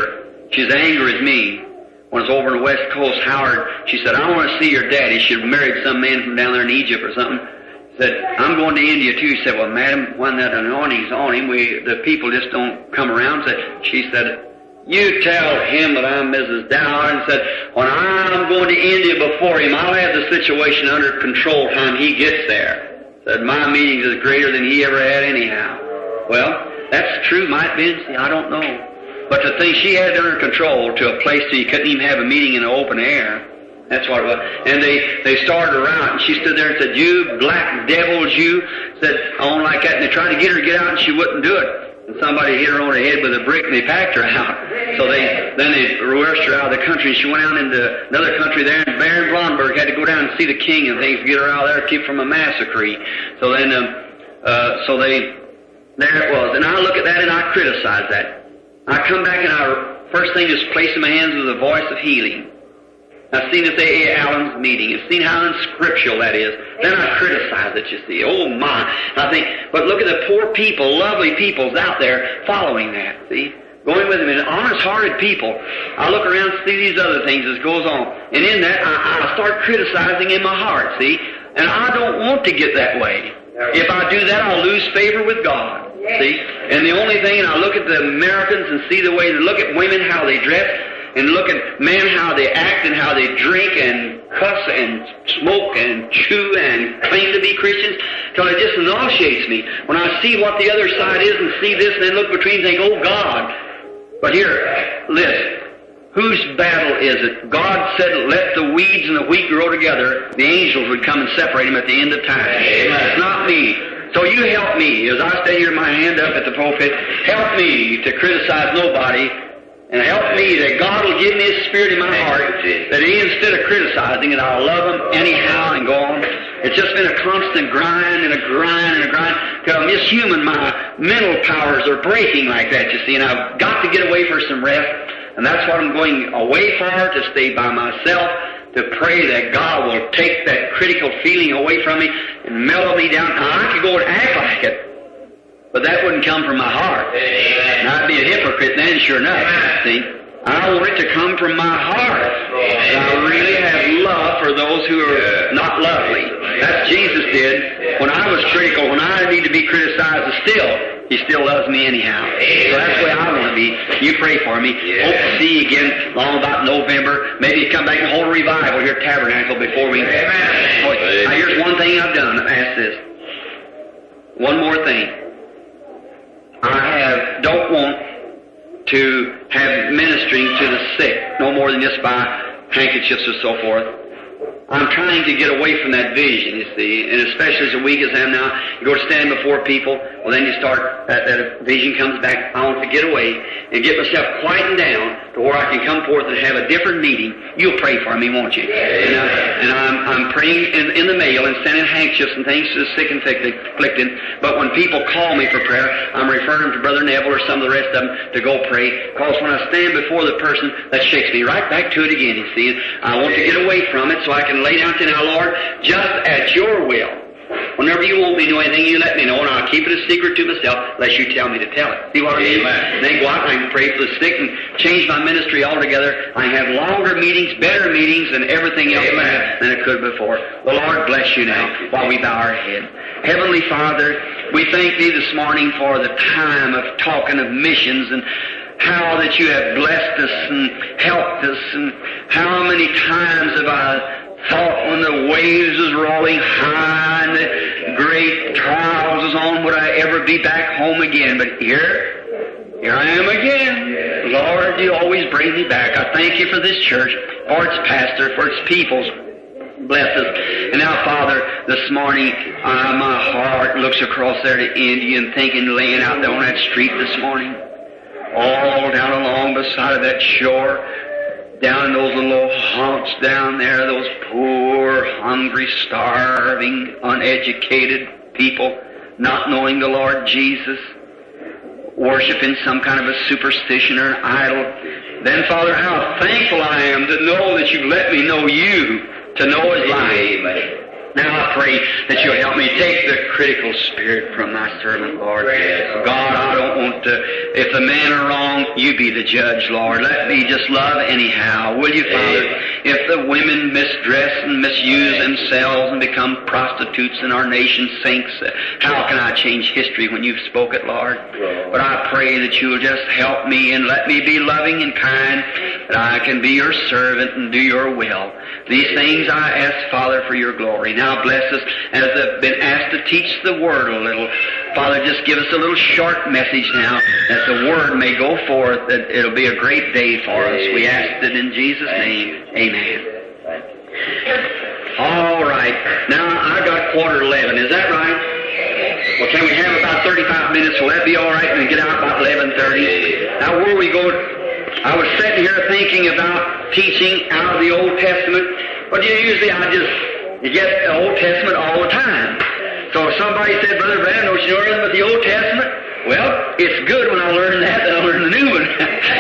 she's as angry as me. When I was over on the West Coast, Howard, she said, I want to see your daddy. She had married some man from down there in Egypt or something. She said, I'm going to India too. She said, well, madam, when that anointing's on him, we, the people just don't come around. She said, you tell him that I'm Missus Dow, and said, when I'm going to India before him, I'll have the situation under control time he gets there. Said, my meetings is greater than he ever had anyhow. Well, that's true, might be. See, I don't know. But the thing she had under control to a place so you couldn't even have a meeting in the open air. That's what it was. And they, they started her out, and she stood there and said, you black devils, you, said, on like that. And they tried to get her to get out, and she wouldn't do it. And somebody hit her on the head with a brick, and they packed her out. So they, then they rushed her out of the country, and she went out into another country there, and Baron Blomberg had to go down and see the king and things to get her out of there to keep from a massacre. So then, um, uh, so they, there it was. And I look at that and I criticize that. I come back and I, first thing is placing my hands with a voice of healing. I've seen this A A Allen's meeting. I've seen how unscriptural that is. Then I criticize it, you see. Oh my. I think, but look at the poor people, lovely peoples out there following that, see. Going with them, and honest-hearted people. I look around and see these other things as goes on. And in that, I, I start criticizing in my heart, see. And I don't want to get that way. If I do that, I'll lose favor with God. See? And the only thing, and I look at the Americans and see the way they look at women, how they dress, and look at men, how they act and how they drink and cuss and smoke and chew and claim to be Christians, till it just nauseates me. When I see what the other side is and see this and then look between and think, oh God. But here, listen. Whose battle is it? God said, let the weeds and the wheat grow together. The angels would come and separate them at the end of time. Amen. It's not me. So you help me, as I stay here with my hand up at the pulpit, help me to criticize nobody, and help me that God will give me His Spirit in my heart, that instead of criticizing it, I'll love Him anyhow and go on. It's just been a constant grind and a grind and a grind. Because I'm just human, my mental powers are breaking like that, you see, and I've got to get away for some rest. And that's what I'm going away for, to stay by myself, to pray that God will take that critical feeling away from me and mellow me down. Now, I could go and act like it, but that wouldn't come from my heart. And I'd be a hypocrite then, sure enough. See, I want it to come from my heart. And I really have love for those who are not lovely. That's Jesus did. When I was critical, when I need to be criticized, still, He still loves me anyhow. So that's the way I want to be. You pray for me. Yeah. Hope to see you again long about November. Maybe you come back and hold a revival here at Tabernacle before we... Amen. Now, here's one thing I've done. Ask this. One more thing. I have don't want to have ministering to the sick no more than just by handkerchiefs or so forth. I'm trying to get away from that vision, you see, and especially as weak as I am now, you go to stand before people, well then you start, that, that vision comes back. I want to get away and get myself quietened down to where I can come forth and have a different meeting. You'll pray for me, won't you? And, I, and I'm, I'm praying in, in the mail and sending handkerchiefs and things to the sick and afflicted, but when people call me for prayer, I'm referring them to Brother Neville or some of the rest of them to go pray, because when I stand before the person, that shakes me right back to it again, you see. And I want to get away from it so I can lay down to now, Lord, just at your will. Whenever you want me to know anything, you let me know, and I'll keep it a secret to myself unless you tell me to tell it. See what I mean? Amen. Then go out and I can pray for the sick and change my ministry altogether. I have longer meetings, better meetings, and everything else Amen. Than I could before. The Lord bless you now while we bow our head. Heavenly Father, we thank Thee this morning for the time of talking of missions and how that You have blessed us and helped us, and how many times have I thought when the waves was rolling high and the great trials was on, would I ever be back home again? But here, here I am again. Lord, You always bring me back. I thank You for this church, for its pastor, for its peoples. Bless us. And now, Father, this morning, uh, my heart looks across there to India and thinking, laying out there on that street this morning, all down along beside of that shore, down in those little haunts down there, those poor, hungry, starving, uneducated people, not knowing the Lord Jesus, worshiping some kind of a superstition or an idol. Then, Father, how thankful I am to know that You've let me know You, to know His life. Now I pray that You'll help me take the critical spirit from Thy servant, Lord. God, I don't want Lord. To, if the men are wrong, you be the judge, Lord. Let me just love anyhow. Will you, Father? If the women misdress and misuse themselves and become prostitutes and our nation sinks, how can I change history when you've spoke it, Lord? But I pray that you'll just help me and let me be loving and kind, that I can be your servant and do your will. These things I ask, Father, for your glory. Now bless us as I've been asked to teach the Word a little. Father, just give us a little short message now that the Word may go forth, that it'll be a great day for us. We ask it in Jesus' name. Amen. All right. Now, I got quarter eleven. Is that right? Well, can we have about thirty-five minutes? Will that be all right? And we get out about eleven thirty. Now, where we go, I was sitting here thinking about teaching out of the Old Testament, but usually I just you get the Old Testament all the time. So if somebody said, Brother Branham, don't you know anything about the Old Testament? Well, it's good when I learn that, then I learn the new one.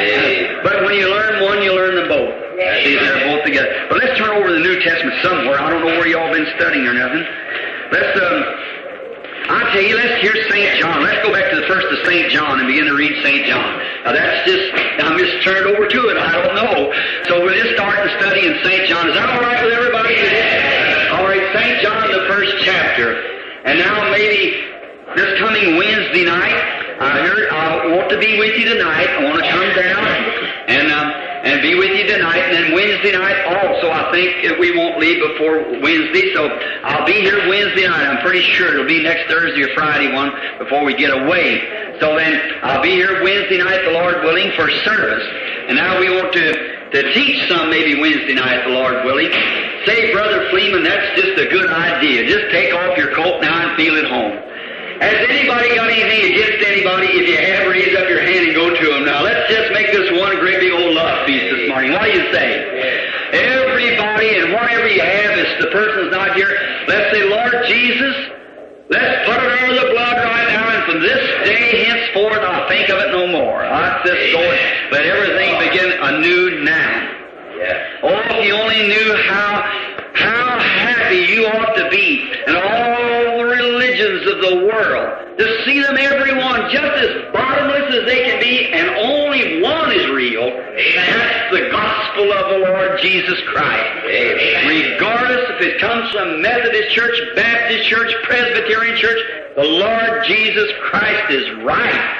But when you learn one, you learn them both. See, they're both together. But let's turn over to the New Testament somewhere. I don't know where y'all been studying or nothing. Let's, um, I'll tell you, let's hear Saint John. Let's go back to the first of Saint John and begin to read Saint John. Now that's just, I'm just turned over to it. I don't know. So we'll just start to study in Saint John. Is that all right with everybody? All right, Saint John, the first chapter. And now maybe this coming Wednesday night, I heard I want to be with you tonight. I want to come down and um, and be with you tonight. And then Wednesday night also, I think we won't leave before Wednesday. So I'll be here Wednesday night. I'm pretty sure it'll be next Thursday or Friday one before we get away. So then I'll be here Wednesday night, the Lord willing, for service. And now we want to, to teach some maybe Wednesday night, the Lord willing. Say, Brother Fleeman, that's just a good idea. Just take off your coat now and feel at home. Has anybody got anything against anybody? If you have, raise up your hand and go to them. Now, let's just make this one great big old love feast this morning. What do you say? Everybody and whatever you have, if the person's not here, let's say, Lord Jesus, let's put it under the blood right now, and from this day henceforth, I'll think of it no more. Let's just go and let everything begin anew now. Oh, if you only knew how how happy you ought to be in all the religions of the world, to see them every one just as bottomless as they can be, and only one is real. That's the gospel of the Lord Jesus Christ. Regardless if it comes from Methodist Church, Baptist Church, Presbyterian Church, the Lord Jesus Christ is right.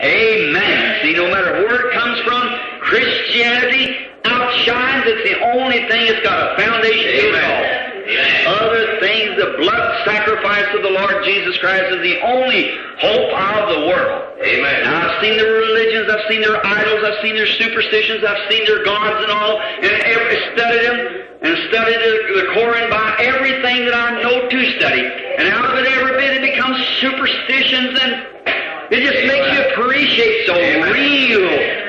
Amen. See, no matter where it comes from, Christianity outshines. It's the only thing that's got a foundation to it all. Other things, the blood sacrifice of the Lord Jesus Christ is the only hope of the world. Amen. Now, I've seen their religions, I've seen their idols, I've seen their superstitions, I've seen their gods and all, and every, studied them, and studied the, the Koran by everything that I know to study. And out of it every bit, it becomes superstitions, and it just makes you appreciate so Amen. Real.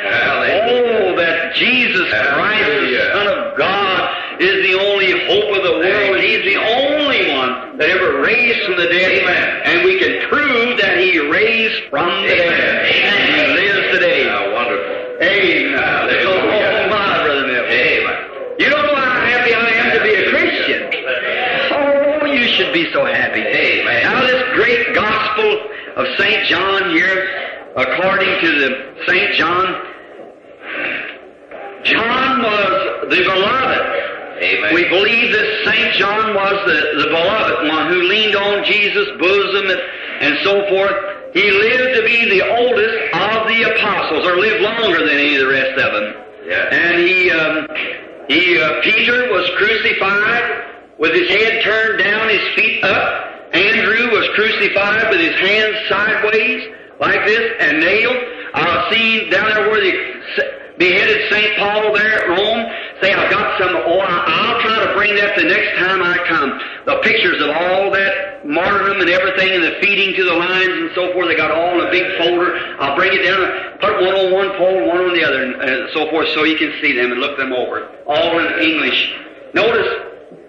Oh, that Jesus Christ, the Son of God, is the only hope of the world, and He's the only one that ever raised from the dead. Amen. And we can prove that He raised from the dead. And He lives today. How wonderful. Amen. So, oh, my Brother Milton. Amen. You don't know how happy I am to be a Christian. Oh, you should be so happy. Amen. Now, this great gospel of Saint John here, according to the Saint John, John was the beloved. Amen. We believe that Saint John was the, the beloved one who leaned on Jesus' bosom and, and so forth. He lived to be the oldest of the apostles, or lived longer than any of the rest of them. Yeah. And he, um, he, uh, Peter was crucified with his head turned down, his feet up. Andrew was crucified with his hands sideways, like this, and nailed. I've seen down there where they beheaded Saint Paul there at Rome. Say, I've got some, oh, I'll try to bring that the next time I come. The pictures of all that martyrdom and everything, and the feeding to the lions and so forth, they got all in a big folder. I'll bring it down and put one on one pole, one on the other, and so forth, so you can see them and look them over. All in English. Notice,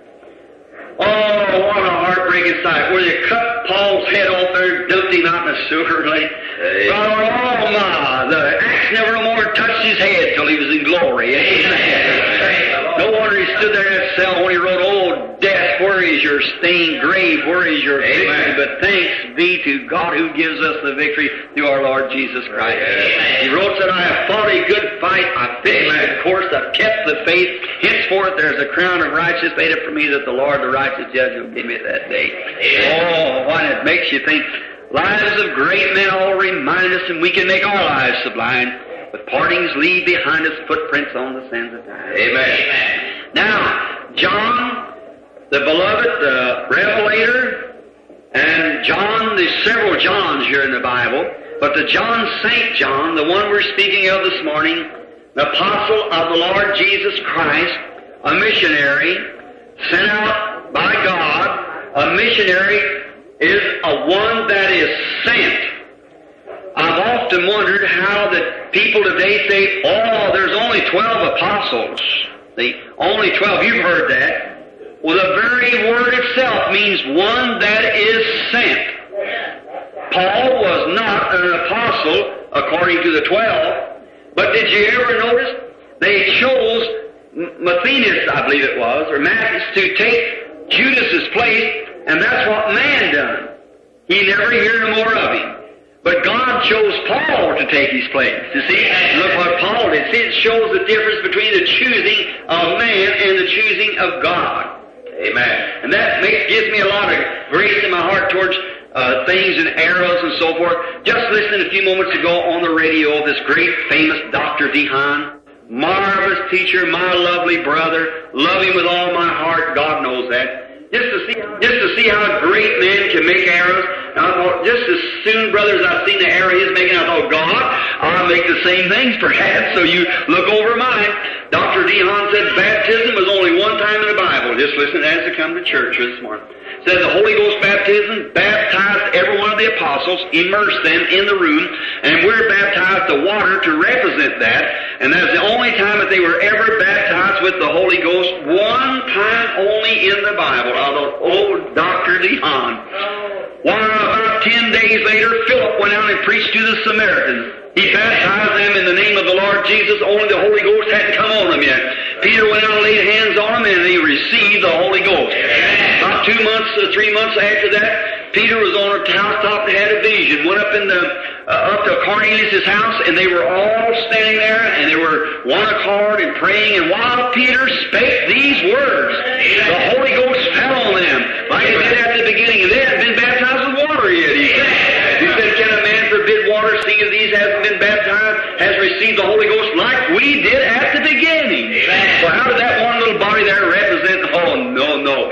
oh, what a heartbreaking sight. Where they cut Paul's head off there, dumped him out in the sewer lake. Hey. Oh, oh, my. The axe never no more touched his head till he was in glory. Amen. No wonder he stood there in that cell when he wrote, "Oh, death, where is your stained grave? Where is your victory?" But thanks be to God who gives us the victory through our Lord Jesus Christ. Amen. He wrote that, "I have fought a good fight. I finished the course. I've kept the faith. Henceforth there's a crown of righteousness laid up for me that the Lord, the righteous judge, will give me that day." Amen. Oh, what it makes you think. Lives of great men all remind us, and we can make our lives sublime. But partings leave behind us footprints on the sands of time. Amen. Amen. Now, John, the beloved, the Revelator, and John, there's several Johns here in the Bible, but the John, Saint John, the one we're speaking of this morning, the apostle of the Lord Jesus Christ, a missionary, sent out by God. A missionary is a one that is sent. I've often wondered how the people today say, "Oh, there's only twelve apostles." The only twelve, you've heard that. Well, the very word itself means one that is sent. Paul was not an apostle according to the twelve, but did you ever notice they chose Matthias, I believe it was, or Matthias, to take Judas's place, and that's what man done. He never heard no more of him. But God chose Paul to take his place. You see, look what Paul did. See, it shows the difference between the choosing of man and the choosing of God. Amen. And that makes, gives me a lot of grace in my heart towards uh, things and arrows and so forth. Just listened a few moments ago on the radio, this great famous Doctor DeHaan. Marvelous teacher, my lovely brother. Love him with all my heart. God knows that. Just to see, just to see how great men can make arrows. And I thought, just as soon, brother, as I've seen the arrow he's making, I thought, God, I'll make the same things perhaps, so you look over mine. Doctor DeHaan said baptism was only one time in the Bible. Just listen as to come to church this morning. Said the Holy Ghost baptism baptized every one of the apostles, immersed them in the room, and we're baptized the water to represent that. And that's the only time that they were ever baptized with the Holy Ghost, one time only in the Bible. I thought, oh, Doctor DeHaan. Well, about ten days later, Philip went out and preached to the Samaritans. He baptized them in the name of the Lord Jesus, only the Holy Ghost hadn't come on them yet. Peter went out and laid hands on them, and they received the Holy Ghost. About two months, uh, three months after that, Peter was on a housetop and had a vision. Went up in the uh, up to Cornelius' house, and they were all standing there, and they were one accord and praying. And while Peter spake these words, the Holy Ghost fell on them, like it did at the beginning. And they hadn't been baptized with water yet. He said, he said, "Can a man forbid water, seeing of these hasn't been baptized, has received the Holy Ghost like we did at the beginning?" So how did that one little body there represent? Oh, no, no.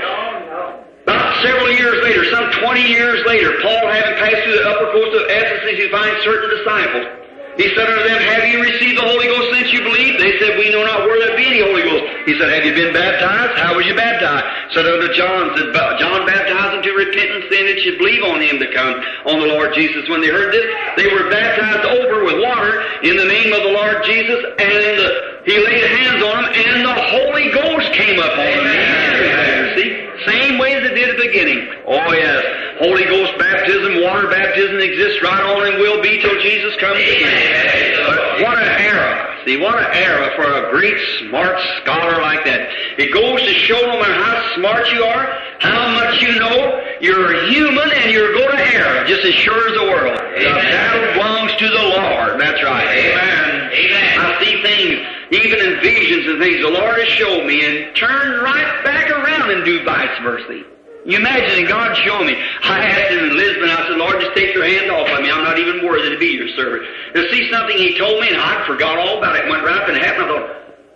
About several years later, some twenty years later, Paul, having passed through the upper coast of Ephesus, he finds certain disciples. He said unto them, "Have you received the Holy Ghost since you believed?" They said, "We know not where there be any Holy Ghost." He said, "Have you been baptized? How was you baptized?" Said unto John, said, "John baptized unto repentance, then that should believe on him to come on the Lord Jesus." When they heard this, they were baptized over with water in the name of the Lord Jesus, and the, he laid hands on them, and the Holy Ghost came up on them. See? Same way as it did at the beginning. Oh, yes. Holy Ghost baptism, water baptism exists right on and will be till Jesus comes again. But what an era. See, what an era for a great, smart scholar like that. It goes to show no matter how smart you are, how much you know, you're human and you're going to err, just as sure as the world. Amen. The battle belongs to the Lord. That's right. Amen. Amen. I see things, even in visions and things, the Lord has showed me, and turn right back around and do vice versa. You imagine God showing me. I asked him in Lisbon, I said, "Lord, just take your hand off of me. I'm not even worthy to be your servant." To see something he told me, and I forgot all about it. Went right up and it happened. I thought,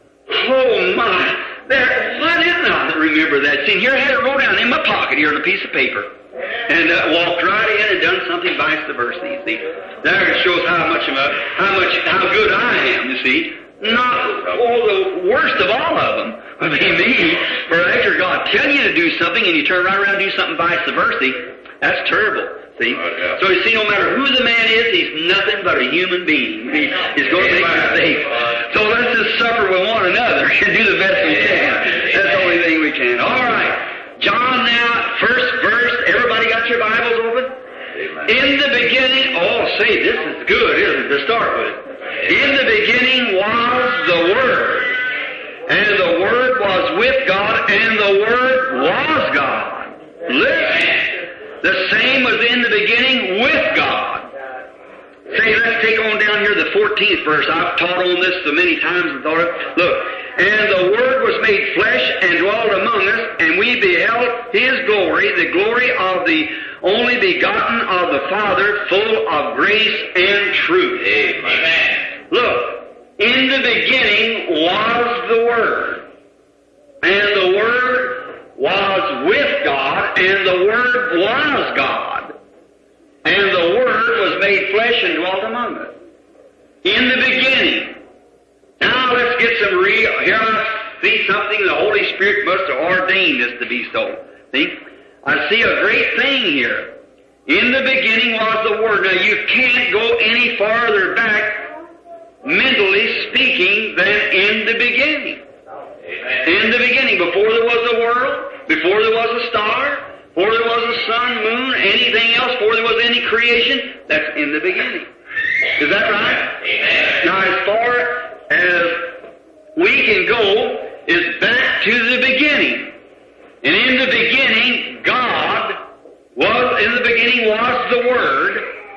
oh my, there, what is it? I don't remember that. See, here I had it wrote down in my pocket here on a piece of paper. And uh, walked right in and done something vice versa, you see. There it shows how much of a, how much, how good I am, you see. Not, oh, the worst of all of them would be me. For after God tell you to do something and you turn right around and do something vice versa, that's terrible. See? So you see, no matter who the man is, he's nothing but a human being. He, he's going to make mistakes. So let's just suffer with one another and do the best we can. That's the only thing we can. All right. John now, first verse. Everybody got your Bibles open? In the beginning, oh, say, this is good, isn't it, to start with. In the beginning was the Word, and the Word was with God, and the Word was God. Listen. The same was in the beginning with God. Say, let's take on down here the fourteenth verse. I've taught on this so many times and thought of, look, and the Word was made flesh and dwelt among us, and we beheld His glory, the glory of the only begotten of the Father, full of grace and truth. Amen. Look, in the beginning was the Word, and the Word was with God, and the Word was God, and the Word was made flesh and dwelt among us. In the beginning. Now let's get some real, here I see something the Holy Spirit must have ordained this to be so. See? I see a great thing here. In the beginning was the Word. Now you can't go any farther back, mentally speaking, than in the beginning. Amen. In the beginning, before there was a world, before there was a star, before there was a sun, moon, anything else, before there was any creation, that's in the beginning. Is that right? Amen. Now as far as we can go is back to the beginning. And in the beginning, God was, in the beginning was the Word,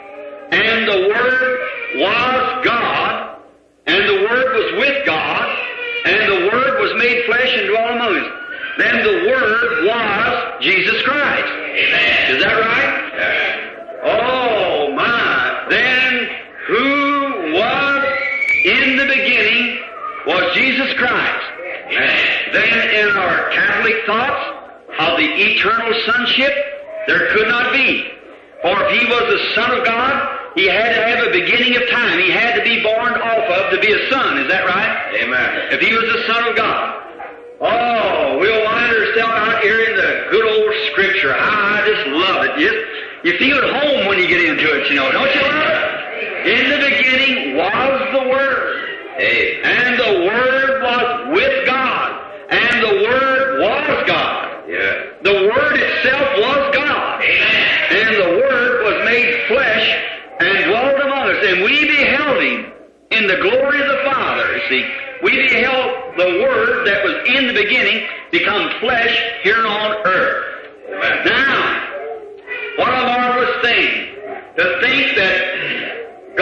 and the Word was God, and the Word was with God, and the Word was made flesh and dwelt among us. Then the Word was Jesus Christ. Amen. Is that right? Yes. Oh my. Then who was in the beginning was Jesus Christ. Amen. Then in our Catholic thoughts of the eternal sonship, there could not be. For if He was the Son of God, He had to have a beginning of time. He had to be born off of to be a son. Is that right? Amen. If He was the Son of God. Oh, we'll find ourselves out here in the good old Scripture. I just love it. You, you feel at home when you get into it, you know. Don't you love it? In the beginning was the Word. Hey. And the Word was with God. And the Word was God. Yeah. The Word itself was God. Amen. And the Word was made flesh and dwelt among us. And we beheld Him in the glory of the Father, you see. We beheld the Word that was in the beginning become flesh here on earth. Amen. Now, what a marvelous thing to think that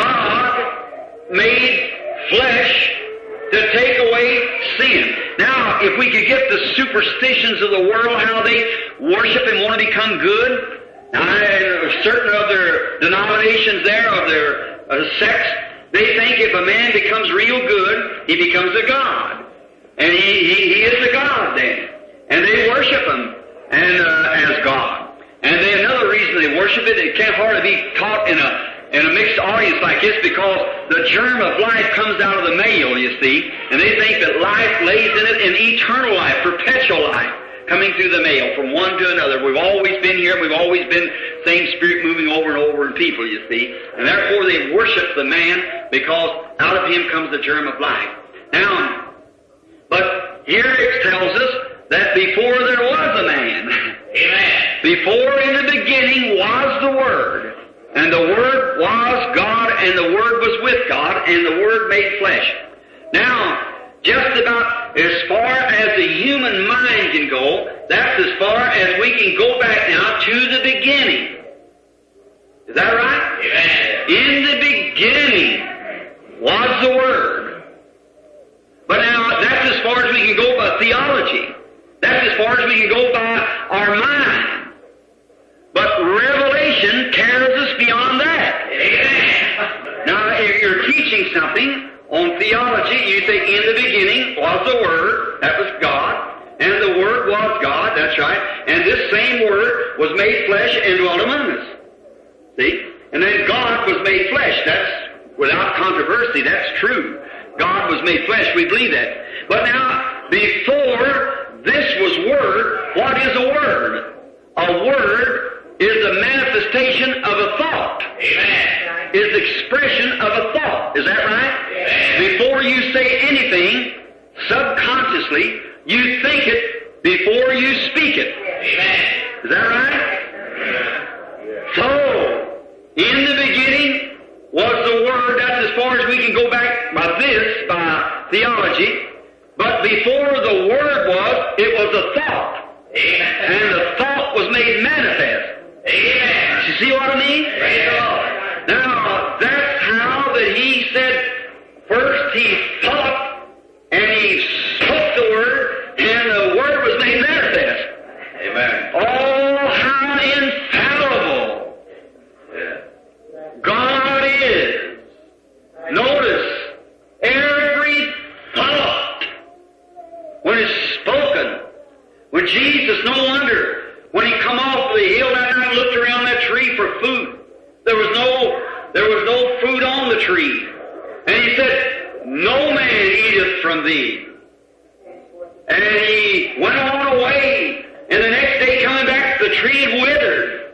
God made flesh to take away sin. Now, if we could get the superstitions of the world, how they worship and want to become good, now, certain of their denominations there, of their uh, sects, they think if a man becomes real good, he becomes a god. And he, he, he is a god then. And they worship him and, uh, as God. And they, another reason they worship it, it can't hardly be taught in a in a mixed audience like this because the germ of life comes out of the male, you see. And they think that life lays in it, in eternal life, perpetual life, coming through the male from one to another. We've always been here. We've always been same spirit moving over and over in people, you see. And therefore they worship the man because out of him comes the germ of life. Now, but here it tells us that before there was a man. Amen. Before in the beginning was the Word. And the Word was God, and the Word was with God, and the Word made flesh. Now, just about as far as the human mind can go, that's as far as we can go back now to the beginning. Is that right? Amen. In the beginning was the Word. But now, that's as far as we can go by theology. That's as far as we can go by our mind. But Revelation carries us beyond that. Amen. Now, if you're teaching something on theology, you say, in the beginning was the Word, that was God, and the Word was God, that's right, and this same Word was made flesh and dwelt among us. See? And then God was made flesh. That's without controversy, that's true. God was made flesh, we believe that. But now, before this was Word, what is a Word? A Word is the manifestation of a thought. Amen. Is the expression of a thought. Is that right? Amen. Before you say anything, subconsciously, you think it before you speak it. Amen. Is that right? Amen. So, in the beginning was the Word. That's as far as we can go back by this, by theology. But before the Word was, it was a thought. Amen. And the thought was made manifest. Amen. You see what I mean? Praise the Lord. Now, that's how that he said, first he thought, and he spoke the Word, and the Word was made manifest. Amen. Oh, how infallible Yeah. God is. Notice, every thought, when it's spoken, when Jesus, no wonder, when he come off the hill that night and looked around that tree for food, there was no, there was no fruit on the tree. And he said, no man eateth from thee. And he went on away, and the next day coming back, the tree had withered.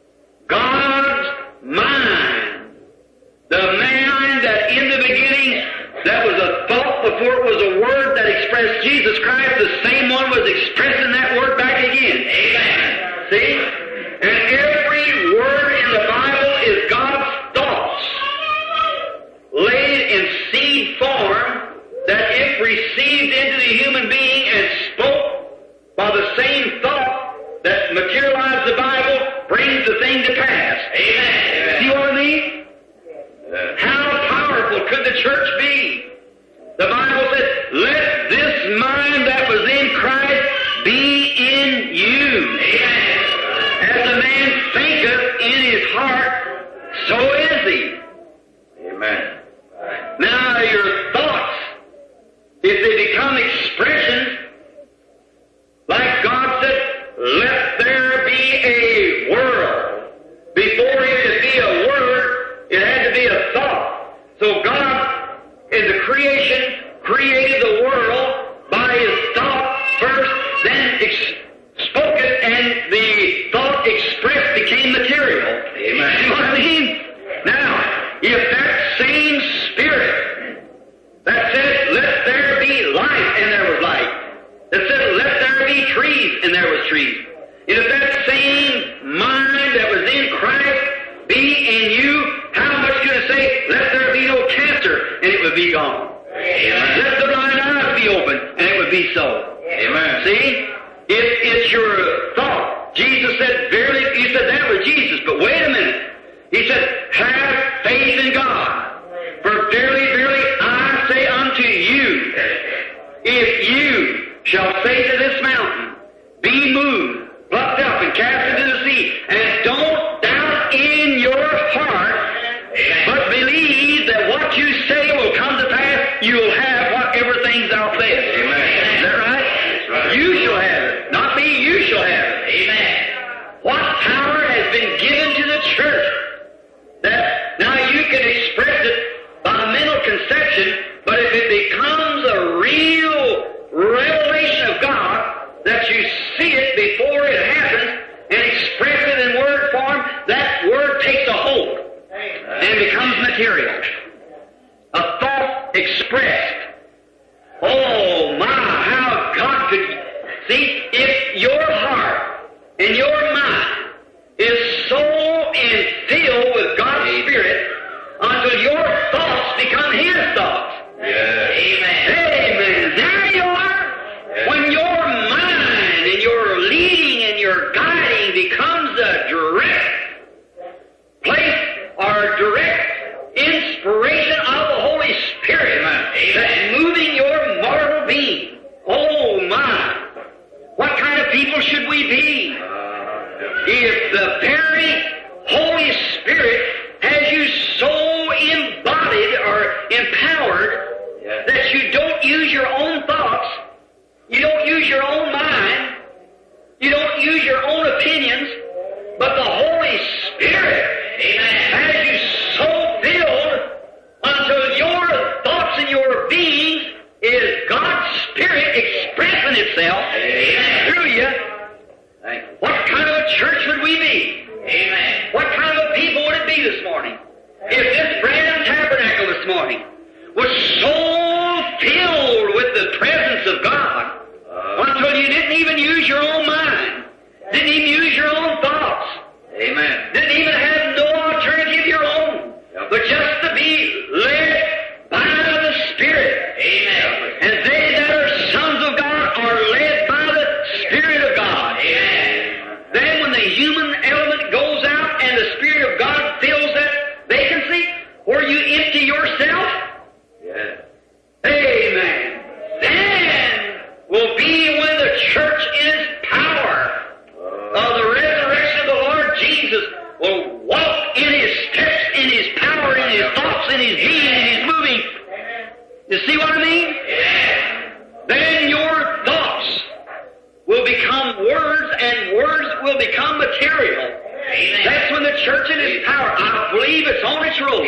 God's mind, the mind that in the beginning, that was a thought before it was a word that expressed Jesus Christ, the same one was expressing that word back again. Amen. See? And every word in the Bible is God's thoughts, laid in seed form, that if received into the human being and spoke by the same thought that materialized the Bible, brings the thing to pass. Amen. See what I mean? Yeah. How powerful could the church be? The Bible says, let this mind that was in Christ be in you. Amen. As a man thinketh in his heart, so is he. Amen. Now your thoughts, if they become expressions, like God said, let there be a world. Before it could be a word, it had to be a thought. So God, in the creation, created the world by his thought first, then ex- spoke it, and the thought expressed became material. Amen. See what I mean? Now, if that same Spirit that said, let there be light, and there was light, that said, let there be trees, and there was trees, if that same mind that was in Christ be in you, how much can it say, let there be no cancer, and it would be gone? Amen. Let the blind eyes be open, and it would be so. Amen. See? If it's your thought. Jesus said, verily, you said that was Jesus, but wait a minute. He said, have faith in God. For verily, verily, I say unto you, if you shall say to this mountain, be moved, plucked up, and cast into the sea, and don't doubt in your heart, but believe that what you say will come to pass, you'll have whatever things thou sayest. Amen. Is that right? That's right. You shall have it. Not me, you shall have it. Amen. What power has been given to the church that now you can express it by mental conception, but if it becomes a real revelation of God, that you see it before it happens and express it in word form, that word takes a hold and becomes material. A thought expressed. Oh my, how God could... See, if your heart and your mind is so infilled with God's Spirit until your thoughts become His thoughts. Yeah. Amen. Amen. There you are. Yeah. When your mind and your leading and your guiding becomes a direct place or direct inspiration of the Holy Spirit, Amen. that's moving your mortal being. Oh my! What kind of people should we be? If the very Holy Spirit has you so embodied or empowered Yes. that you don't use your own thoughts, you don't use your own mind, you don't use your own opinions, but the Holy Spirit Amen. has you so filled until your thoughts and your being is God's Spirit expressing itself Amen. through you. Thank you. What kind of a church would we be? Amen. What kind of a people would it be this morning? If this brand tabernacle this morning was so filled with the presence of God Uh, until you didn't even use your own mind, didn't even use your own thoughts, Amen. didn't even have no alternative of your own, Yep. but just to be led by the Spirit. Amen. And they that are empty yourself, Yes. amen, then will be when the church in its power of the resurrection of the Lord Jesus will walk in His steps, in His power, in His thoughts, in His being, in His moving. You see what I mean? Then your thoughts will become words, and words will become material. That's when the church in its power, I believe it's on its road.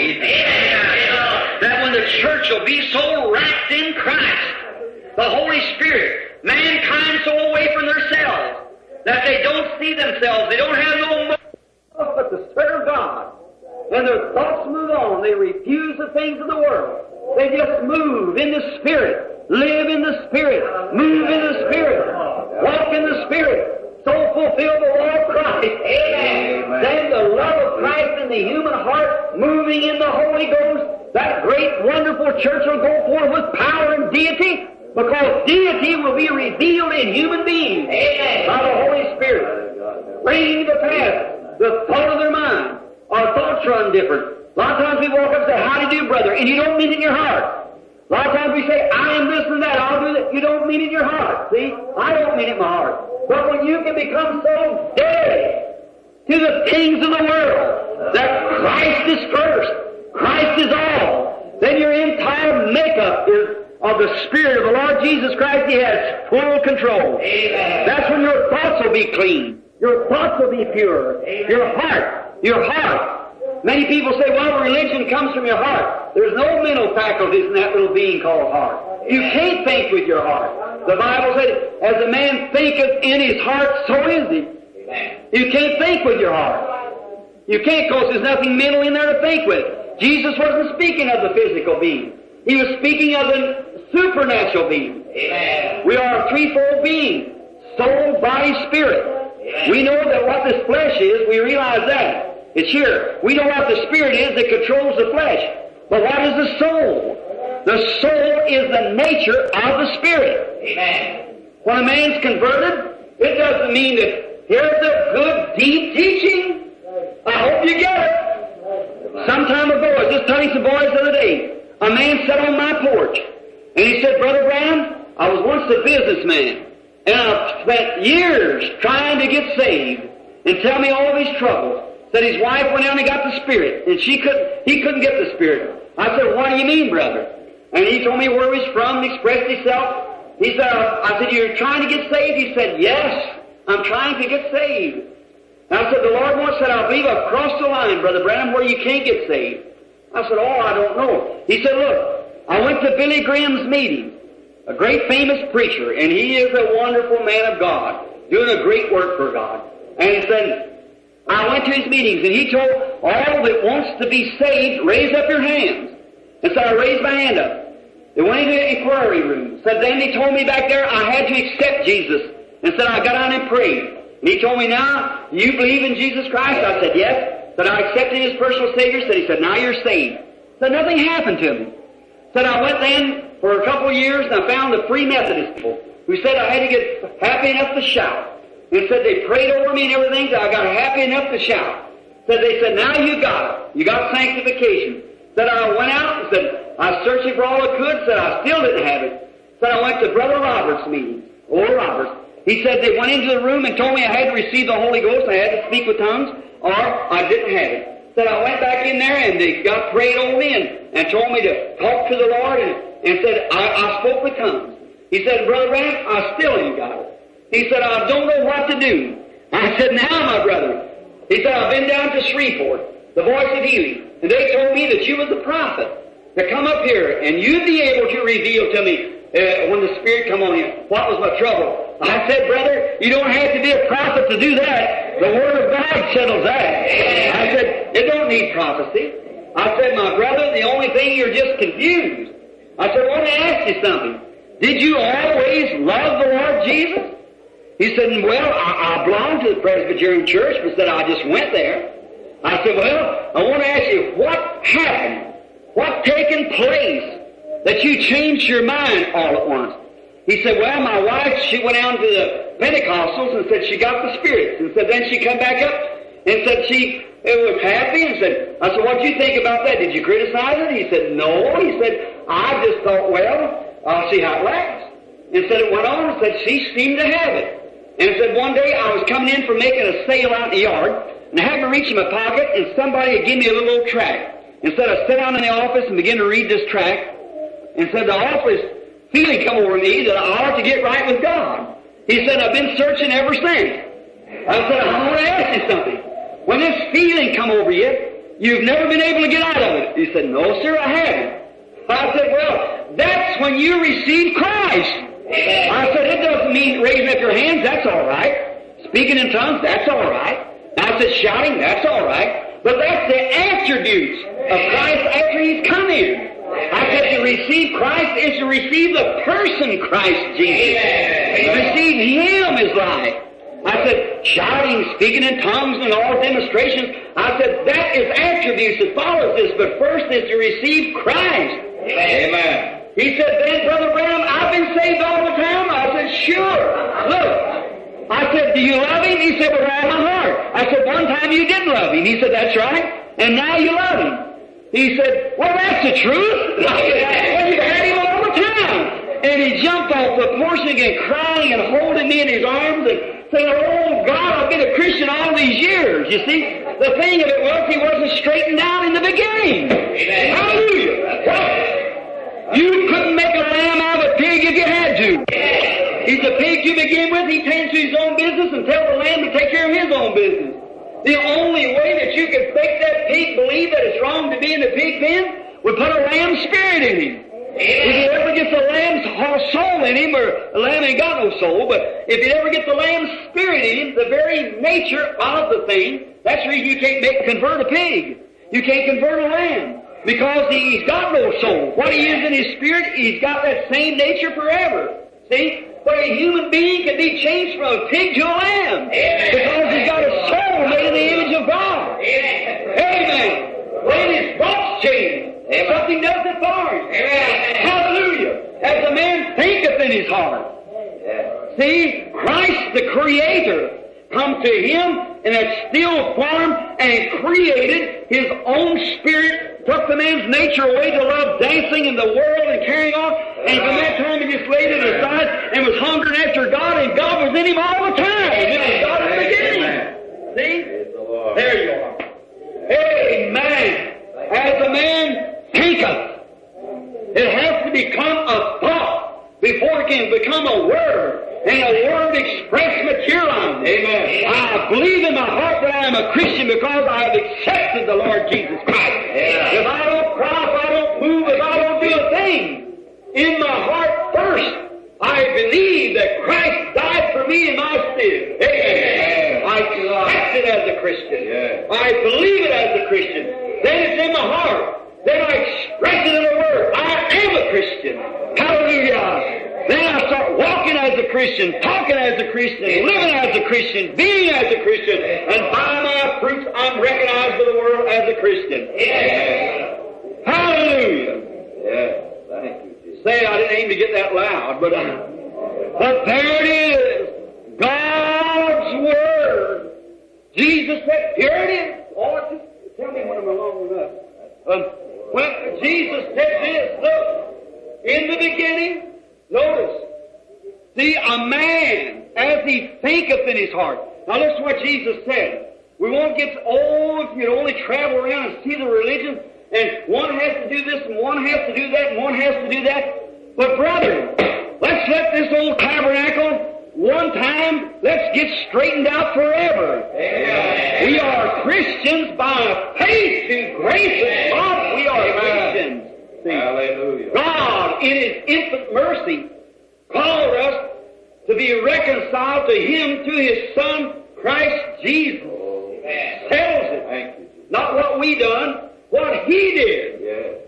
That when the church will be so wrapped in Christ, the Holy Spirit, mankind so away from themselves, that they don't see themselves, they don't have no motive but to serve God. And their thoughts move on. They refuse the things of the world. They just move in the Spirit, live in the Spirit, move in the Spirit, walk in the Spirit. So fulfill the law of Christ. Amen. Then the love of Christ in the human heart, moving in the Holy Ghost, that great, wonderful church will go forth with power and deity, because deity will be revealed in human beings. Amen. By the Holy Spirit. Bringing to pass the thought of their mind. Our thoughts run different. A lot of times we walk up and say, how do you do, brother? And you don't mean it in your heart. A lot of times we say, I am this and that, I'll do that. You don't mean it in your heart. See? I don't mean it in my heart. But when you can become so dead to the things of the world that Christ is first, Christ is all, then your entire makeup is of the Spirit of the Lord Jesus Christ. He has full control. Amen. That's when your thoughts will be clean. Your thoughts will be pure. Amen. Your heart, your heart. Many people say, well, religion comes from your heart. There's no mental faculties in that little being called heart. You can't think with your heart. The Bible said, as a man thinketh in his heart, so is he. Amen. You can't think with your heart. You can't, because there's nothing mental in there to think with. Jesus wasn't speaking of the physical being. He was speaking of the supernatural being. Amen. We are a threefold being. Soul, body, spirit. Amen. We know that what this flesh is, we realize that. It's here. We know what the spirit is that controls the flesh. But what is the soul? The soul is the nature of the Spirit. Amen. When a man's converted, it doesn't mean that here's a good, deep teaching. I hope you get it. Some time ago, I was just telling some boys the other day, a man sat on my porch, and he said, Brother Branham, I was once a businessman, and I've spent years trying to get saved, and tell me all of his troubles. Said his wife went out and got the Spirit, and she couldn't, he couldn't get the Spirit. I said, what do you mean, brother? And he told me where he was from and expressed himself. He said, I said, you're trying to get saved? He said, yes, I'm trying to get saved. And I said, the Lord once said, I believe I've crossed the line, Brother Branham, where you can't get saved. I said, oh, I don't know. He said, look, I went to Billy Graham's meeting, a great famous preacher, and he is a wonderful man of God, doing a great work for God. And he said, I went to his meetings, and he told all that wants to be saved, raise up your hands. And so I raised my hand up. They went into the inquiry room. Said, then they told me back there I had to accept Jesus. And said, I got on and prayed. And he told me, now, you believe in Jesus Christ? I said, yes. Said, I accepted His personal Savior. Said, he said, now you're saved. Said, nothing happened to me. Said, I went then for a couple of years, and I found the Free Methodist people who said I had to get happy enough to shout. And said they prayed over me and everything, so I got happy enough to shout. Said they said, now you got it. You got sanctification. Said I went out and said, I was searching for all I could. Said I still didn't have it. Said I went to Brother Roberts' meeting. Oral Roberts. He said they went into the room and told me I had to receive the Holy Ghost. I had to speak with tongues, or I didn't have it. Said I went back in there and they got prayed over me and, and told me to talk to the Lord and, and said I, I spoke with tongues. He said, Brother Branham, I still ain't got it. He said, I don't know what to do. I said, now, my brother. He said, I've been down to Shreveport, the Voice of Healing, and they told me that you was the prophet to come up here, and you'd be able to reveal to me uh, when the Spirit come on you what was my trouble. I said, brother, you don't have to be a prophet to do that. The Word of God settles that. I said, it don't need prophecy. I said, my brother, the only thing, you're just confused. I said, I want to ask you something. Did you always love the Lord Jesus? He said, well, I, I belong to the Presbyterian Church, but said I just went there. I said, well, I want to ask you, what happened? What taken place that you changed your mind all at once? He said, well, my wife, she went down to the Pentecostals and said she got the spirits. And said then she come back up And said she was happy and said, I said, what did you think about that? Did you criticize it? He said, no. He said, I just thought, well, I'll see how it lasts. And said it went on and said she seemed to have it. And said one day I was coming in from making a sale out in the yard, and I happened to reach in my pocket, and somebody had given me a little old tract. And said I sat down in the office and began to read this tract, and said the office feeling come over me that I ought to get right with God. He said, I've been searching ever since. I said, I want to ask you something. When this feeling come over you, you've never been able to get out of it. He said, no, sir, I haven't. I said, well, that's when you receive Christ. I said, it doesn't mean raising up your hands, that's all right. Speaking in tongues, that's all right. I said, shouting, that's all right. But that's the attributes of Christ after He's come in. I said, to receive Christ is to receive the person Christ Jesus. To receive Him is life. I said, shouting, speaking in tongues, and all demonstrations, I said, that is attributes that follows this, but first is to receive Christ. Amen. He said, then, Brother Branham, I've been saved all the time. I said, sure. Look. I said, do you love Him? He said, with all my heart. I said, one time you didn't love Him. He said, that's right. And now you love Him. He said, well, that's the truth. I said, well, you've had Him all the time. And he jumped off the porch again, crying and holding me in his arms and saying, oh, God, I've been a Christian all these years. You see, the thing of it was he wasn't straightened out in the beginning. Amen. Hallelujah. Well, you couldn't make a lamb out of a pig if you had to. He's a pig to begin with. He tends to his own business and tells the lamb to take care of his own business. The only way that you could make that pig believe that it's wrong to be in the pig pen would put a lamb spirit in him. If he ever gets a lamb's soul in him, or a lamb ain't got no soul, but if he ever gets a lamb's spirit in him, the very nature of the thing, that's the reason you can't make convert a pig. You can't convert a lamb. Because he's got no soul. What he is in his spirit, he's got that same nature forever. See? But a human being can be changed from a pig to a lamb. Amen. Because he's got a soul made in the image of God. Amen. Amen. When his thoughts change, something does it for him. Amen. Hallelujah. As a man thinketh in his heart. See? Christ the Creator come to him in that still form and created his own spirit, took the man's nature away to love dancing in the world and carrying on, and from that time he just laid it aside and was hungering after God, and God was in him all the time. It was God at the beginning. See? There you are. Amen. As a man thinketh, it has to become a thought before it can become a word. And a word express materialized. Amen. I believe in my heart that I am a Christian because I have accepted the Lord Jesus Christ. Yeah. If I don't cry, if I don't move, if I don't do a thing, in my heart first, I believe that Christ died for me in my stead. Amen. I accept it as a Christian. Yeah. I believe it as a Christian. Then it's in my heart. Then I express it in a word. I am a Christian. Hallelujah. Then I start walking as a Christian, talking as a Christian, living as a Christian, being as a Christian, and by my fruits I'm recognized by the world as a Christian. Yeah. Hallelujah. Yeah. Thank you, Jesus. Say, I didn't aim to get that loud, but, uh, but there it is. God's Word. Jesus said, here it is. Oh, just tell me when I'm long enough. Um, when Jesus said this, look, in the beginning, notice, see, a man, as he thinketh in his heart. Now listen to what Jesus said. We won't get old if you only travel around and see the religions, and one has to do this, and one has to do that, and one has to do that. But brother, let's let this old tabernacle, one time, let's get straightened out forever. Amen. We are Christians by faith through grace of God. We are Amen. Christians. See, hallelujah. God, in His infinite mercy, called us to be reconciled to Him through His Son, Christ Jesus. Amen. Settles it. Thank you. Not what we done, what He did. Yes.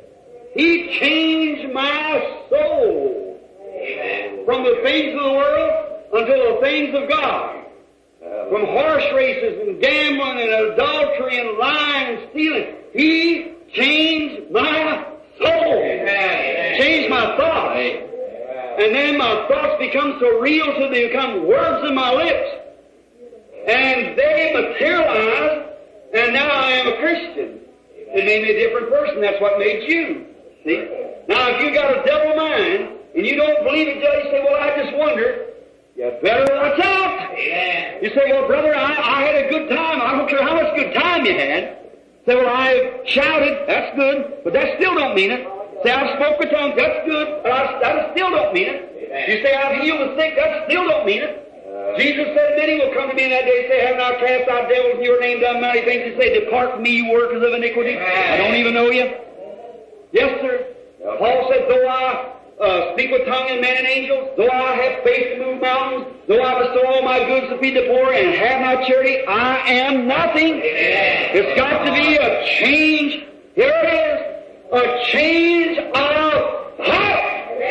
He changed my soul. Amen. From the things of the world unto the things of God. Hallelujah. From horse races and gambling and adultery and lying and stealing. He changed my soul. Amen. Change my thoughts. Amen. And then my thoughts become so real till they become words in my lips. And they materialize And now I am a Christian. It made me a different person. That's what made you. See? Now, if you got a double mind, and you don't believe it, you say, well, I just wonder. You better watch out. You say, well, brother, I, I had a good time. I don't care how much good time you had. Say, well, I shouted. That's good. But that still don't mean it. Say, I spoke with tongues. That's good. But I, that still don't mean it. You say, I've healed the sick. That still don't mean it. Jesus said, many will come to me in that day and say, have not cast out devils in your name, done mighty things, and say, depart from me, you workers of iniquity. I don't even know you. Yes, sir. Paul said, though I uh, speak with tongue and men and angels, though I have faith to move mountains, though I bestow all my goods to feed the poor, and have not charity, I am nothing. It's got to be a change. Here it is. A change of heart.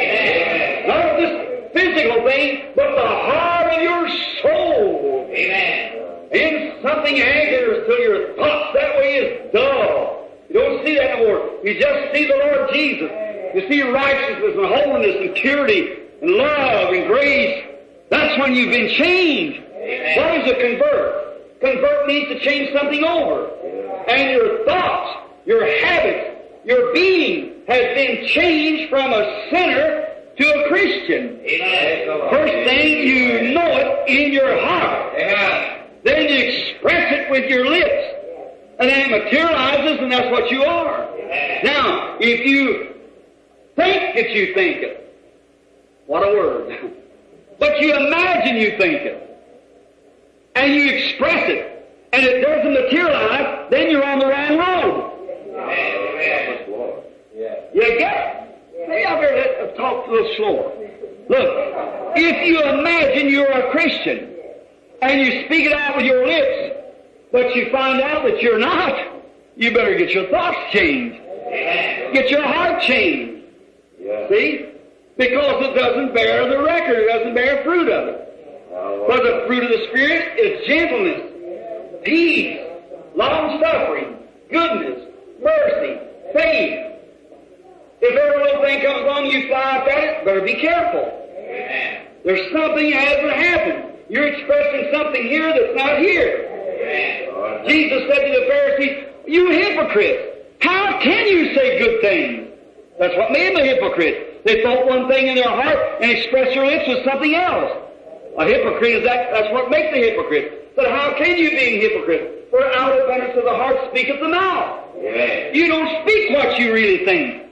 Not this physical thing, but the heart of your soul. Amen. In something anchors till your thoughts that way is dull. You don't see that no more. You just see the Lord Jesus. You see righteousness and holiness and purity and love and grace. That's when you've been changed. Amen. What is a convert? Convert means to change something over. And your thoughts, your habits, your being has been changed from a sinner to a Christian. Amen. First thing, you know it in your heart. Amen. Then you express it with your lips. And then it materializes, and that's what you are. Amen. Now, if you think that you think it, what a word. But you imagine you think it, and you express it, and it doesn't materialize, then you're on the wrong road. Amen. You get it? Maybe I better let, talk a little slower. Look, if you imagine you're a Christian, and you speak it out with your lips, but you find out that you're not, you better get your thoughts changed. Get your heart changed. See? Because it doesn't bear the record. It doesn't bear fruit of it. But the fruit of the Spirit is gentleness, peace, long-suffering, goodness, mercy, faith. If every little thing comes along, you fly up at it, better be careful. Amen. There's something that hasn't happened. You're expressing something here that's not here. Amen. Jesus said to the Pharisees, you hypocrites, how can you say good things? That's what made them a hypocrite. They thought one thing in their heart and expressed their lips with something else. A hypocrite is that, that's what makes a hypocrite. But how can you be a hypocrite? For out of abundance of the heart speaketh the mouth. Amen. You don't speak what you really think.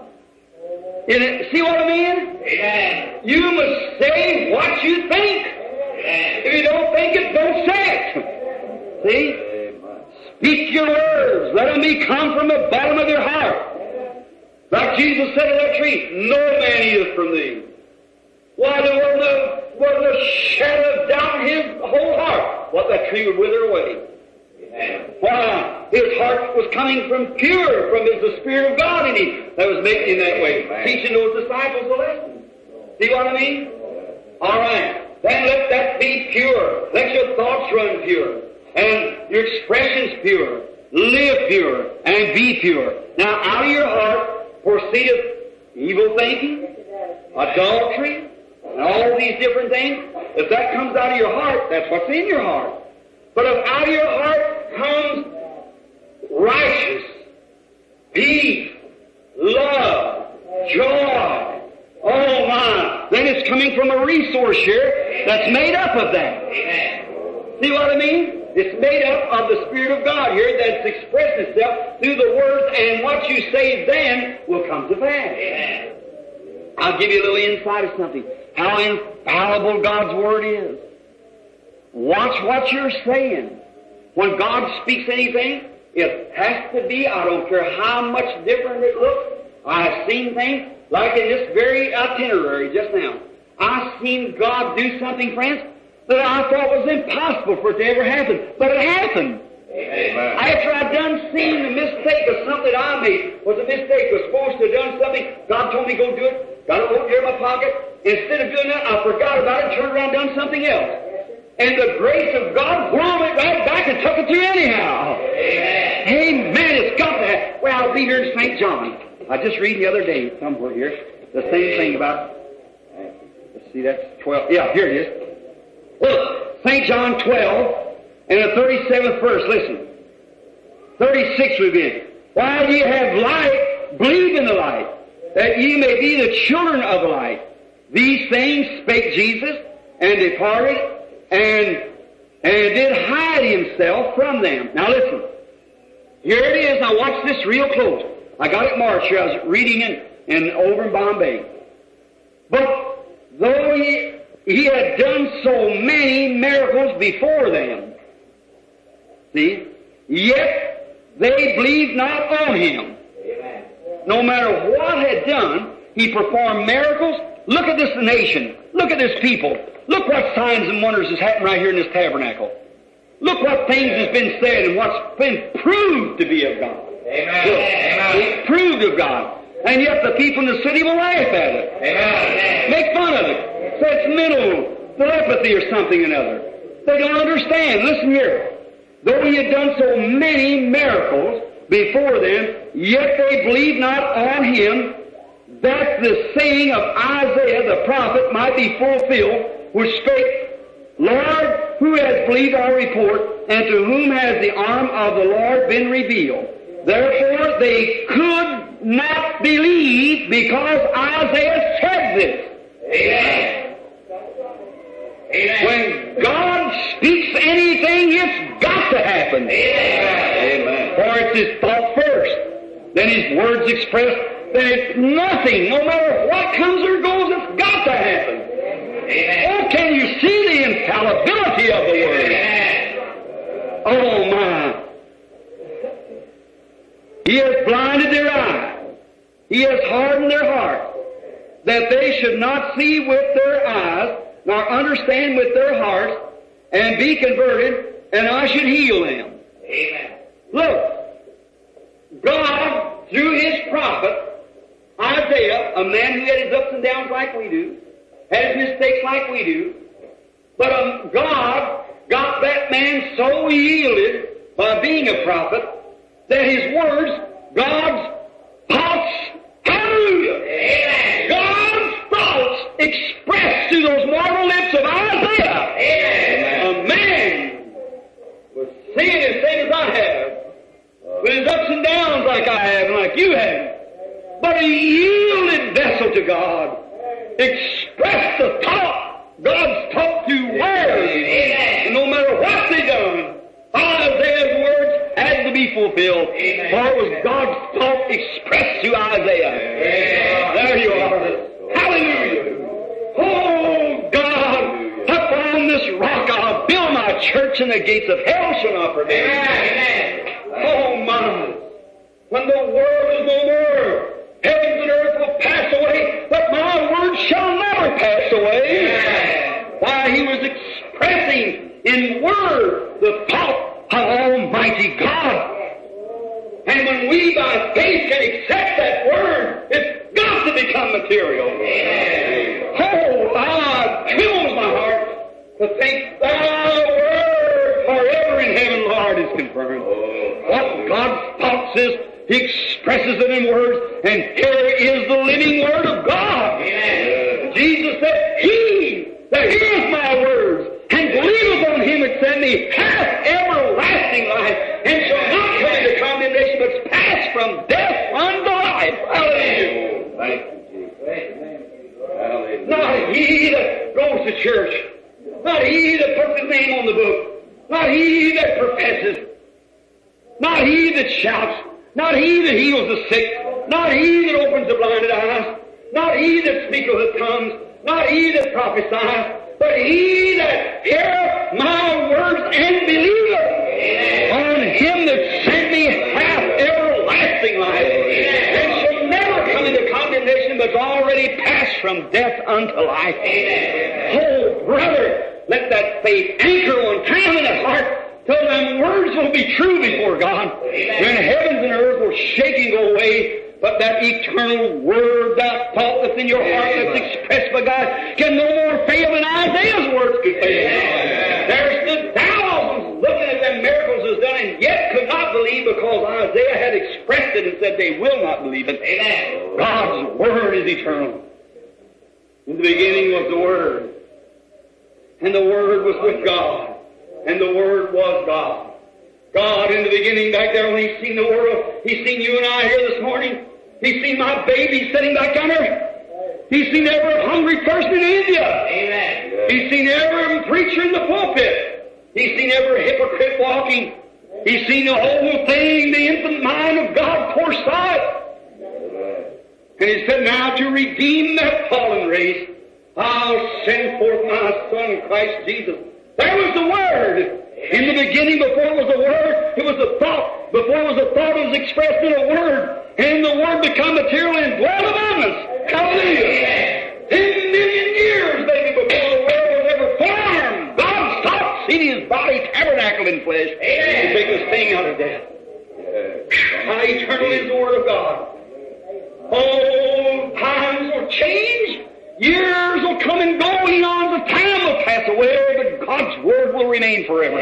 It, see what I mean? Amen. You must say what you think. Amen. If you don't think it, don't say it. See? Amen. Speak your words. Let them be come from the bottom of your heart. Like Jesus said to that tree, no man eateth from thee. Why, there wasn't a, wasn't a shadow of doubt in his whole heart. What, that tree would wither away. Amen. Why? His heart was coming from pure, from his, the Spirit of God in him that was making him that way, Amen. Teaching those disciples the lesson. See what I mean? All right. Then let that be pure. Let your thoughts run pure. And your expressions pure. Live pure and be pure. Now, out of your heart proceedeth evil thinking, adultery, and all these different things. If that comes out of your heart, that's what's in your heart. But if out of your heart comes righteous, peace, love, joy, oh my, then it's coming from a resource here that's made up of that. Amen. See what I mean? It's made up of the Spirit of God here that's expressed itself through the words, and what you say then will come to pass. Amen. I'll give you a little insight of something. How infallible God's Word is. Watch what you're saying. When God speaks anything, it has to be, I don't care how much different it looks. I've seen things, like in this very itinerary just now. I've seen God do something, friends, that I thought was impossible for it to ever happen. But it happened. Amen. After I'd done seen the mistake of something I made, was a mistake, was supposed to have done something, God told me go do it, got it over here in my pocket. Instead of doing that, I forgot about it, turned around and done something else. And the grace of God whirled it right back and took it through anyhow. Amen. Amen. It's got that. Well, I'll be here in Saint John. I just read the other day somewhere here the same thing about. Let's see, that's twelve. Yeah, here it is. Look, Saint John twelve and the thirty-seventh verse. Listen. thirty-six we've been. While ye have light, believe in the light, that ye may be the children of the light. These things spake Jesus, and departed, and, and did hide himself from them. Now listen. Here it is. Now watch this real close. I got it marked here. I was reading in, in over in Bombay. But though he, he had done so many miracles before them, see, yet they believed not on him. Amen. No matter what had done, he performed miracles. Look at this nation. Look at this people. Look what signs and wonders has happened right here in this tabernacle. Look what things has been said and what's been proved to be of God. Amen. Look, Amen. it's proved of God. And yet the people in the city will laugh at it. Amen. Make fun of it. So it's mental telepathy or something or another. They don't understand. Listen here. Though he had done so many miracles before them, yet they believed not on him, that the saying of Isaiah the prophet might be fulfilled, which spake, Lord, who has believed our report, and to whom has the arm of the Lord been revealed? Therefore they could not believe, because Isaiah said this. Amen. Amen. When God speaks anything, it's got to happen. Amen. For it's His thought first, then His words expressed. Then it's nothing, no matter what comes or goes, it's got to happen. Amen. Oh, can you see the infallibility of the Word? Amen. Oh, my. He has blinded their eyes. He has hardened their heart, that they should not see with their eyes, nor understand with their hearts, and be converted, and I should heal them. Amen. Look, God, through His prophet, Isaiah, a man who had his ups and downs like we do, had his mistakes like we do, but um, God got that man so yielded by being a prophet that his words, God's thoughts, hallelujah, Amen. God's thoughts expressed through those mortal lips of Isaiah. Amen. A man was seeing as same as I have, with his ups and downs like I have and like you have. But a yielded vessel to God expressed the thought, God's thought through words. Amen. And no matter what they done, Isaiah's words had to be fulfilled. Amen. For it was God's thought expressed through Isaiah. Amen. There you are. Hallelujah. Oh, God, up on this rock I'll build my church, and the gates of hell shall not prevail. Amen. Oh, my. When the world is no more, heavens and earth will pass away, but my word shall never pass away. Amen. Why, he was expressing in word the thought of Almighty God. And when we by faith can accept that word, it's got to become material. Amen. Oh, God, fills my heart to think thy word forever in heaven, Lord, is confirmed. What God's thoughts is, He expresses it in words, and here is the living Word of God. Amen. Jesus said, He that heareth my words and believeth on Him that sent me hath everlasting life, and shall not come into condemnation, but is passed from death unto life. Hallelujah. Thank you, Jesus. Hallelujah. Not he that goes to church, not he that puts his name on the book, not he that professes, not he that shouts, not he that heals the sick, not he that opens the blinded eyes, not he that speaketh with tongues, not he that prophesieth, but he that heareth my words and believeth on him that sent me hath everlasting life, and shall never come into condemnation, but is already passed from death unto life. Oh, brother, let that faith anchor on time in the heart, till them words will be true before God. Amen. When heavens and earth will shake and go away, but that eternal word, that thought that's in your heart that's expressed by God, can no more fail than Isaiah's words could fail. Amen. There's the thousands looking at them miracles is done and yet could not believe, because Isaiah had expressed it and said they will not believe it. Amen. God's word is eternal. In the beginning was the Word, and the Word was with God, and the Word was God. God, in the beginning back there when He's seen the world, He's seen you and I here this morning. He's seen my baby sitting back down there. He's seen every hungry person in India. Amen. He's seen every preacher in the pulpit. He's seen every hypocrite walking. He's seen the whole thing, the infinite mind of God foresight. And He said, now to redeem that fallen race, I'll send forth my Son, Christ Jesus. There was the Word. In the beginning, before it was a word, it was a thought. Before it was a thought, it was expressed in a word. And the Word become material and dwelt among us. Hallelujah. Ten million years, baby, before the world was ever formed, God stopped seeing His body tabernacled in flesh to take the sting out of death. How eternal is the Word of God. Oh, times will change. Years will come and go. Eons of time will pass away, but God's Word will remain forever.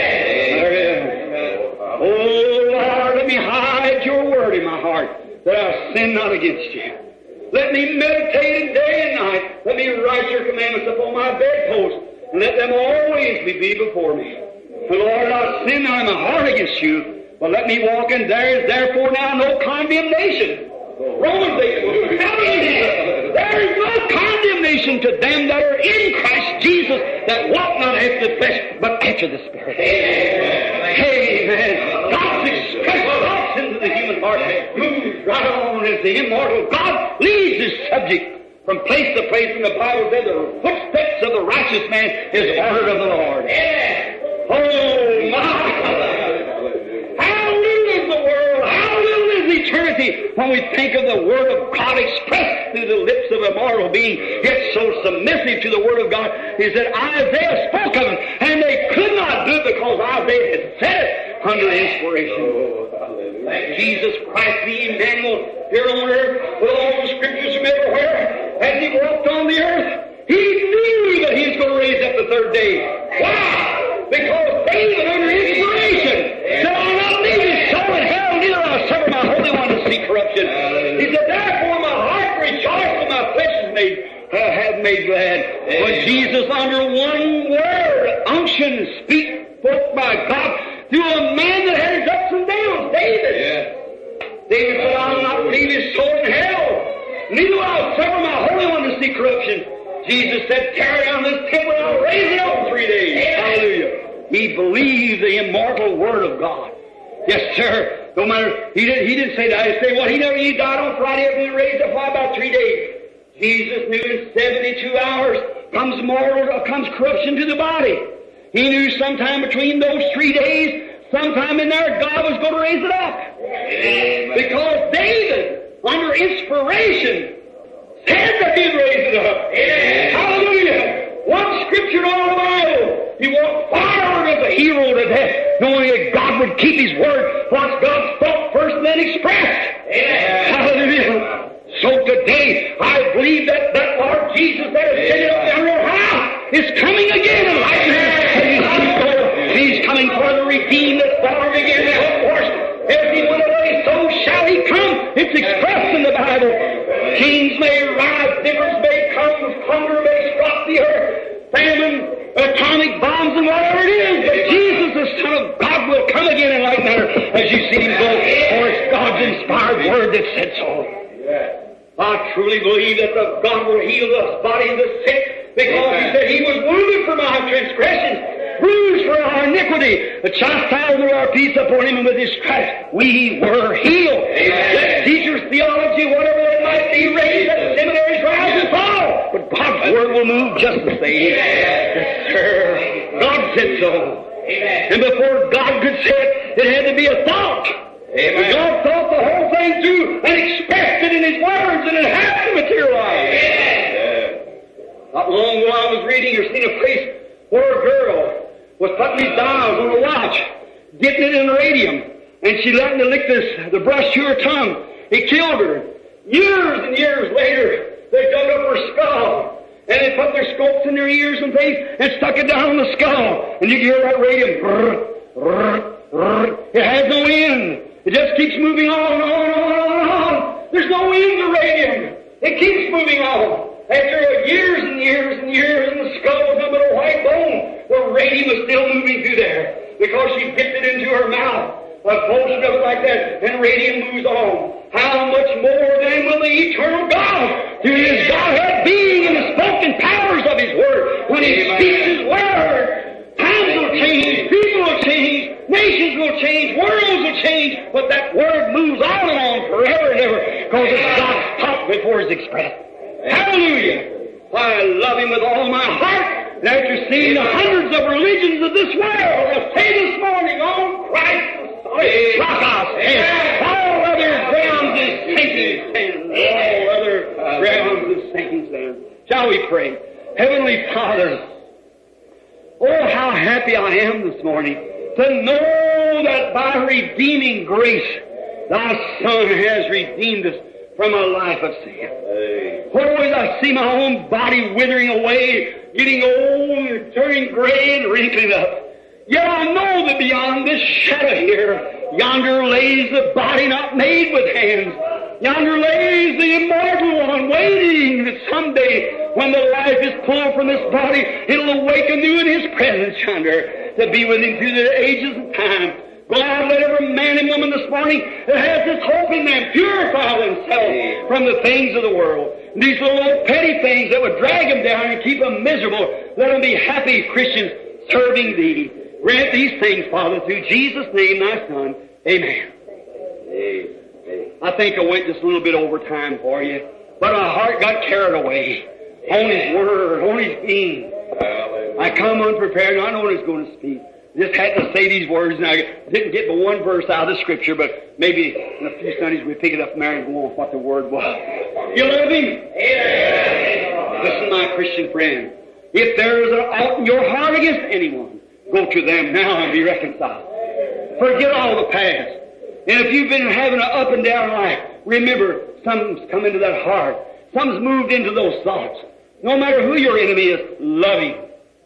Amen. Oh, Lord, let me hide Your Word in my heart, that I sin not against You. Let me meditate day and night. Let me write Your commandments upon my bedpost, and let them always be before me. And Lord, I sin not in my heart against You, but let me walk in there is therefore now no condemnation. Romans eight, hallelujah. There is no condemnation to them that are in Christ Jesus, that walk not after the flesh, but after the Spirit. Amen. Amen. God's expressed thoughts into the human heart moves right on as the immortal God leads His subject from place to place. And the Bible says the footsteps of the righteous man is ordered of the Lord. Amen. Oh my! How little is the world, how little is eternity when we think of the Word of God expressed through the lips of a mortal being, yet so submissive to the Word of God, is that Isaiah spoke of it, and they could not do it because Isaiah had said it under inspiration. Like Jesus Christ, the Emmanuel, here on earth, with all the Scriptures from everywhere, as He walked on the earth, He knew that He was going to raise up the third day. Why? Because David, under inspiration, said, I'll not leave his soul in hell, neither I'll suffer my Holy One to see corruption. He said, therefore my heart rejoices, and my flesh is made, uh, have made glad. When Jesus, under one word, unction, speak forth by God, through a man that had his ups and downs, David. Yeah. David said, I'll not leave his soul in hell, neither will I suffer my Holy One to see corruption. Jesus said, tear down this temple and I'll raise it up in three days. Amen. Hallelujah. He believed the immortal Word of God. Yes, sir. No matter, he didn't, he didn't say that. He said, well, he never, he died on Friday and been raised up by about three days. Jesus knew in seventy-two hours comes mortal, comes corruption to the body. He knew sometime between those three days, sometime in there, God was going to raise it up. Amen. Because David, under inspiration, said that He'd raise it up. Amen. Hallelujah. One Scripture in all the Bible. He walked forward as a hero to death, knowing that God would keep His word once God spoke first and then expressed. Amen. Hallelujah. So today, I believe that that Lord Jesus that is sitting up there in your house is coming again in likeness. He's coming for the redeemed that formed again the whole force. As He went away, so shall He come. It's expressed in the Bible. Kings may rise, difference may come, hunger may strike the earth, famine, atomic bombs, and whatever it is. But Jesus, the Son of God, will come again in like manner as you see Him go. For it's God's inspired Word that said so. I truly believe that the God will heal the body of the sick, because He said He was wounded for my transgressions, bruised for our iniquity, the chastisement of our peace upon Him, and with His stripes we were healed. Amen. Let teachers, theology, whatever it might be, raised, let seminaries rise and fall, but God's Word will move just the same. Yes, sir. God said so. Amen. And before God could say it, it had to be a thought. Amen. God thought the whole thing through and expressed it in His words, and it had to materialize. Amen. Not long ago I was reading or seen a place where a girl was putting these dials on a watch, dipping it in radium, and she let him lick this, the brush to her tongue. He killed her. Years and years later, they dug up her skull, and they put their scopes in their ears and things, and stuck it down on the skull. And you can hear that radium. It has no end. It just keeps moving on, on, on, on, on. There's no end to radium. It keeps moving on. After years and years and years, and the skull was nothing but a white bone, the radium is still moving through there. because she dipped it into her mouth. A potion of it like that, and radium moves on. How much more then will the eternal God, through His Godhead being and the spoken powers of His Word, when He speaks His Word, times will change, people will change, nations will change, worlds will change, but that Word moves on and on forever and ever, because it's God's thought before it's expressed. Hallelujah! I love Him with all my heart, and after seeing the hundreds of religions of this world, I say this morning, on Christ, rock us, and all other grounds is sinking sand. All other grounds is sinking sand. Shall we pray? Heavenly Father, oh, how happy I am this morning to know that by redeeming grace, Thy Son has redeemed us from a life of sin. Oh, as I see my own body withering away, getting old and turning gray and wrinkling up, yet I know that beyond this shadow here, yonder lays the body not made with hands. Yonder lays the immortal one waiting that someday, when the life is pulled from this body, it'll awake anew in His presence yonder to be with Him through the ages of time. God, let every man and woman this morning that has this hope in them purify themselves from the things of the world. These little old petty things that would drag them down and keep them miserable, let them be happy Christians serving Thee. Grant these things, Father, through Jesus' name, Thy Son. Amen. Amen. I think I went just a little bit over time for you, but my heart got carried away on His Word, on His being. I come unprepared, and I know what He's going to speak. Just had to say these words, and I didn't get but one verse out of the Scripture, but maybe in a few Sundays we pick it up from there and go on what the Word was. You love Him? Amen. Listen, my Christian friend, if there is an ought in your heart against anyone, go to them now and be reconciled. Forget all the past. And if you've been having an up and down life, remember, something's come into that heart. Something's moved into those thoughts. No matter who your enemy is, love him.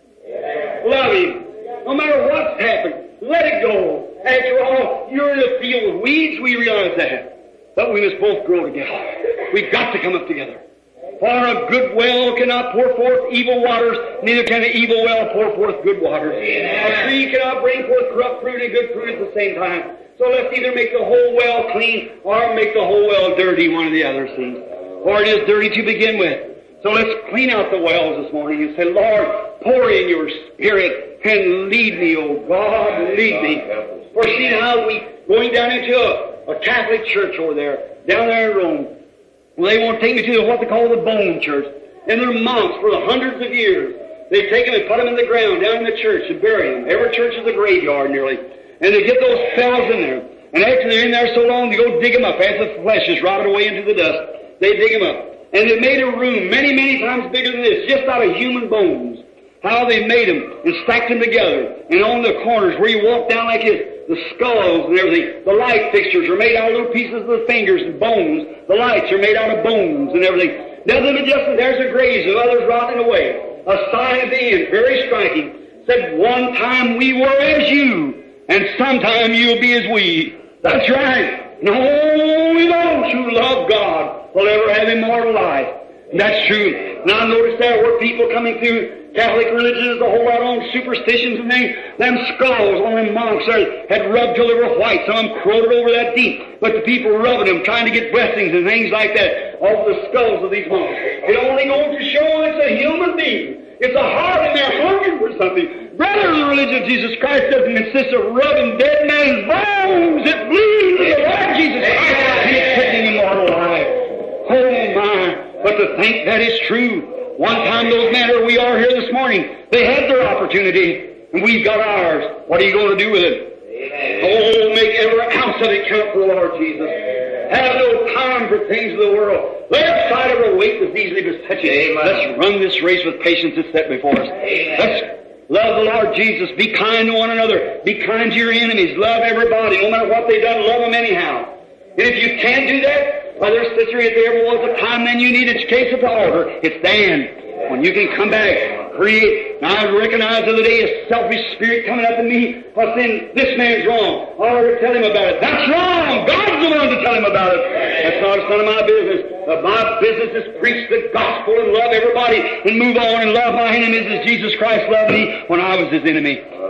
Love him. No matter what's happened, let it go. After all, you're in the field with weeds, we realize that. But we must both grow together. We've got to come up together. For a good well cannot pour forth evil waters, neither can an evil well pour forth good waters. A tree cannot bring forth corrupt fruit and good fruit at the same time. So let's either make the whole well clean or make the whole well dirty, one or the other, see. Or it is dirty to begin with. So let's clean out the wells this morning and say, Lord, pour in your Spirit and lead me, O God, lead me. For see now, we going down into a, a Catholic church over there, down there in Rome. Well, they want to take me to what they call the Bone Church. And they're monks for the hundreds of years. They take them and put them in the ground down in the church and bury them. Every church is a graveyard nearly. And they get those fellows in there. And after they're in there so long, they go dig them up. As the flesh is rotted away into the dust, they dig them up. And they made a room many, many times bigger than this, just out of human bones. How they made them and stacked them together. And on the corners where you walk down like this, the skulls and everything, the light fixtures are made out of little pieces of the fingers and bones. The lights are made out of bones and everything. Nothing but just, there's the graves of others rotting away. A sign of the end, very striking. Said, one time we were as you, and sometime you'll be as we. That's right. And only those who love God will ever have immortal life. And that's true. Now I noticed there were people coming through Catholic religion is a whole lot on superstitions and things. Them skulls on them monks there had rubbed till they were white. Some of them corroded over that deep. But the people rubbing them, trying to get blessings and things like that off the skulls of these monks. It only goes to show it's a human being. It's a heart and they're hungry for something. Brother, the religion of Jesus Christ doesn't consist of rubbing dead men's bones. It bleeds the Lord Jesus Christ and it's taking immortal life. Oh my, but to think that is true. One time those men, or we are here this morning, they had their opportunity, and we've got ours. What are you going to do with it? Amen. Oh, make every ounce of it count for the Lord Jesus. Have no time for things of the world. Lay aside every weight that's easily beset you. Let's run this race with patience that's set before us. Amen. Let's love the Lord Jesus. Be kind to one another. Be kind to your enemies. Love everybody. No matter what they've done, love them anyhow. And if you can't do that, Brother, sister, if there ever was a time then you needed case at the altar, it's then. When you can come back, create. Now I recognize the other day a selfish spirit coming up in me, but then this man's wrong. I ought to tell him about it. That's wrong. God's the one to tell him about it. That's not none of my business. But my business is preach the gospel and love everybody and move on and love my enemies as Jesus Christ loved me when I was his enemy.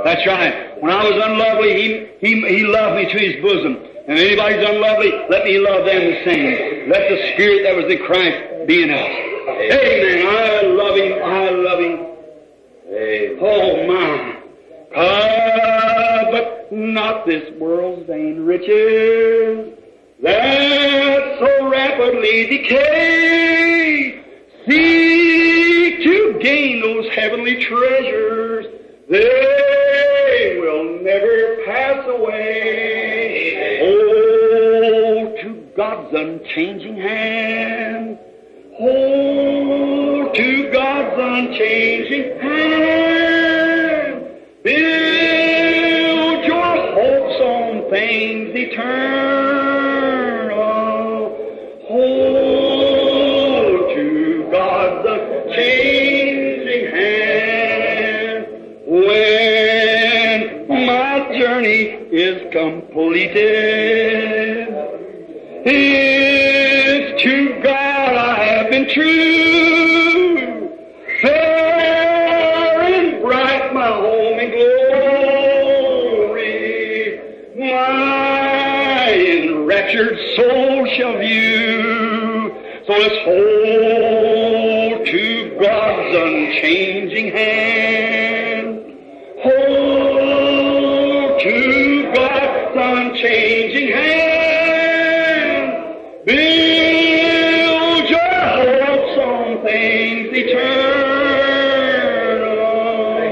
That's right. When I was unlovely, He, He, He loved me to His bosom. And if anybody's unlovely, let me love them the same. Let the Spirit that was in Christ be in us. Amen. I love Him. I love Him. Amen. Oh, my. Ah, but not this world's vain riches that so rapidly decay. Seek to gain those heavenly treasures. They will never pass away. Oh, to God's unchanging hand. Hold to God's unchanging hand. Build your hopes on things eternal. Hold to God's unchanging hand. When my journey is completed, if to God I have been true, fair and bright my home in glory, my enraptured soul shall view. So let's hold to God's unchanging hand. Hold to God's unchanging hand. Build your hopes on things eternal.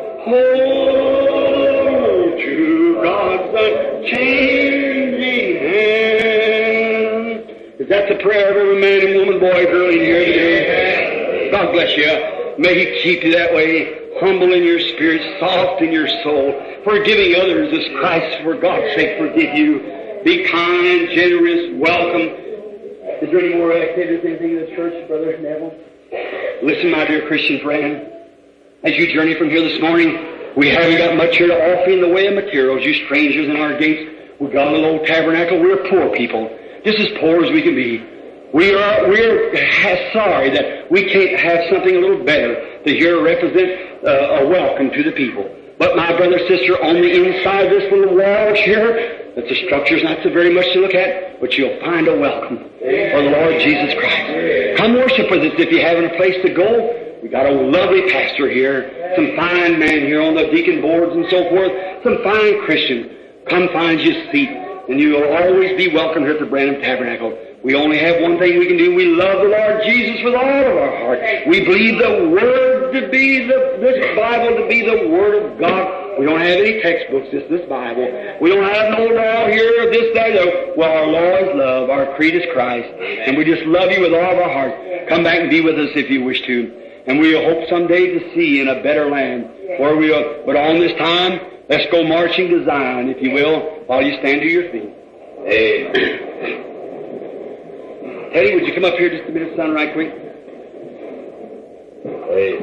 Hold to God's unchanging hand. Is that the prayer of every man and woman, boy, girl in here today? God bless you. May He keep you that way. Humble in your spirit, soft in your soul, forgiving others as Christ, for God's sake, forgive you. Be kind, generous, welcome. Is there any more activities, anything in the church, Brother Neville? Listen, my dear Christian friend, as you journey from here this morning, we haven't got much here to offer in the way of materials. You strangers in our gates, we've got a little old tabernacle. We're poor people, just as poor as we can be. We are, we're sorry that we can't have something a little better to here represent uh, a welcome to the people. But my brother, sister, on the inside of this little wall here, that the structure's not so very much to look at, but you'll find a welcome for the Lord Jesus Christ. Come worship with us if you haven't a place to go. We got a lovely pastor here, some fine men here on the deacon boards and so forth, some fine Christians. Come find you a seat, and you'll always be welcome here at the Branham Tabernacle. We only have one thing we can do. We love the Lord Jesus with all of our heart. We believe the Word to be the, this Bible to be the Word of God. We don't have any textbooks, just this Bible. We don't have no law here or this, that, no. Well, our law is love. Our creed is Christ. And we just love you with all of our heart. Come back and be with us if you wish to. And we hope someday to see you in a better land. Where we are. But on this time, let's go marching to Zion, if you will, while you stand to your feet. Amen. Teddy, would you come up here just a minute, son, right quick? Hey.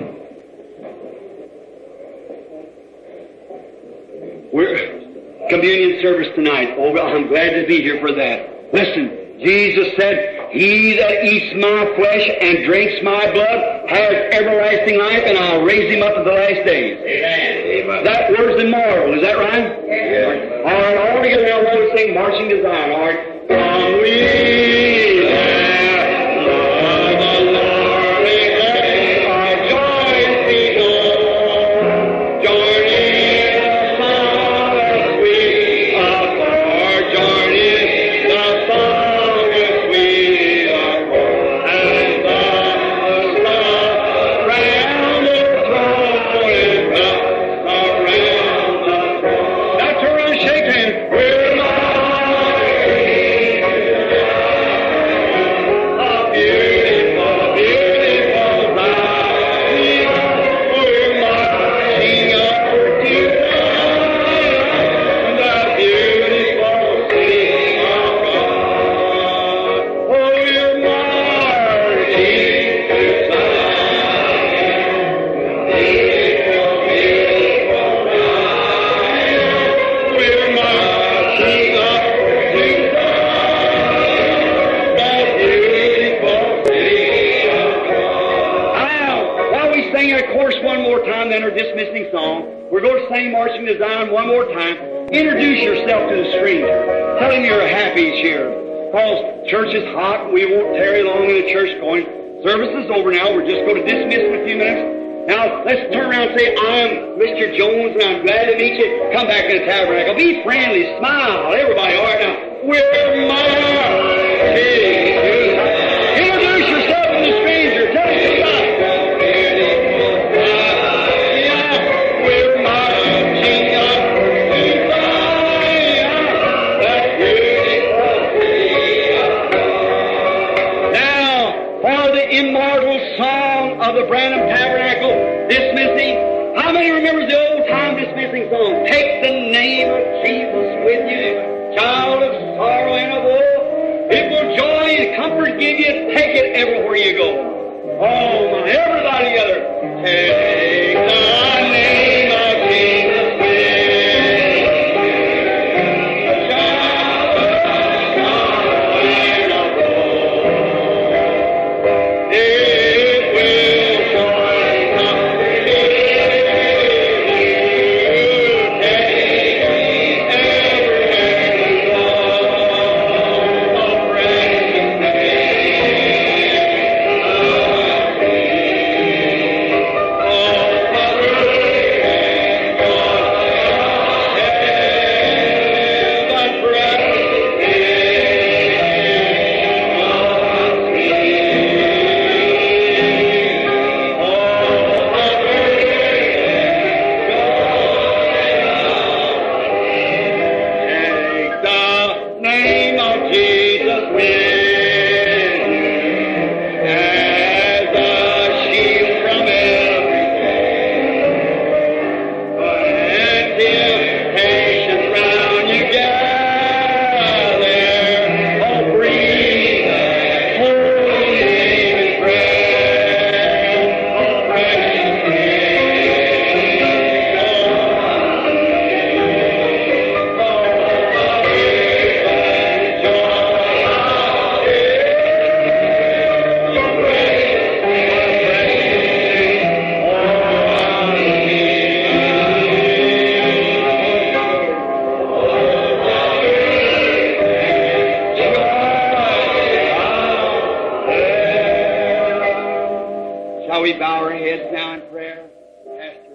We're communion service tonight. Oh, well, I'm glad to be here for that. Listen, Jesus said, "He that eats my flesh and drinks my blood has everlasting life, and I'll raise him up at the last days." Amen. Amen. That word's immortal. Is that right? Yeah. All right, all together now, we'll sing Marching to Zion. All right. Come we. One more more time than our dismissing song. We're going to sing Marching to Zion one more time. Introduce yourself to the stranger. Tell him you're happy he's here. Because church is hot, we won't tarry long in the church going. Service is over now. We're just going to dismiss in a few minutes. Now, let's turn around and say, I'm Mister Jones, and I'm glad to meet you. Come back in the tabernacle. Be friendly. Smile. Everybody, all right now. We're mighty. Introduce yourself to the stranger. Tell him you're right. We're marching up to Zion. That's beautiful. Now, for the immortal song of the Branham Tabernacle, dismissing. How many remembers the old time dismissing song? Take the name of Jesus with you, child of sorrow and of woe. It will joy and comfort give you. Take it everywhere you go. Oh my, everybody together. Take the name of Jesus with you, child of sorrow and of woe. It will joy and comfort give you. Take it everywhere you go. Oh, precious name of Jesus. Oh, Father, and God, heaven, precious name of Jesus. Oh, take the name of Jesus with you as a shield from every day. When temptations round you gather, oh, breathe that holy name in prayer. Oh, precious Shall we bow our heads now in prayer?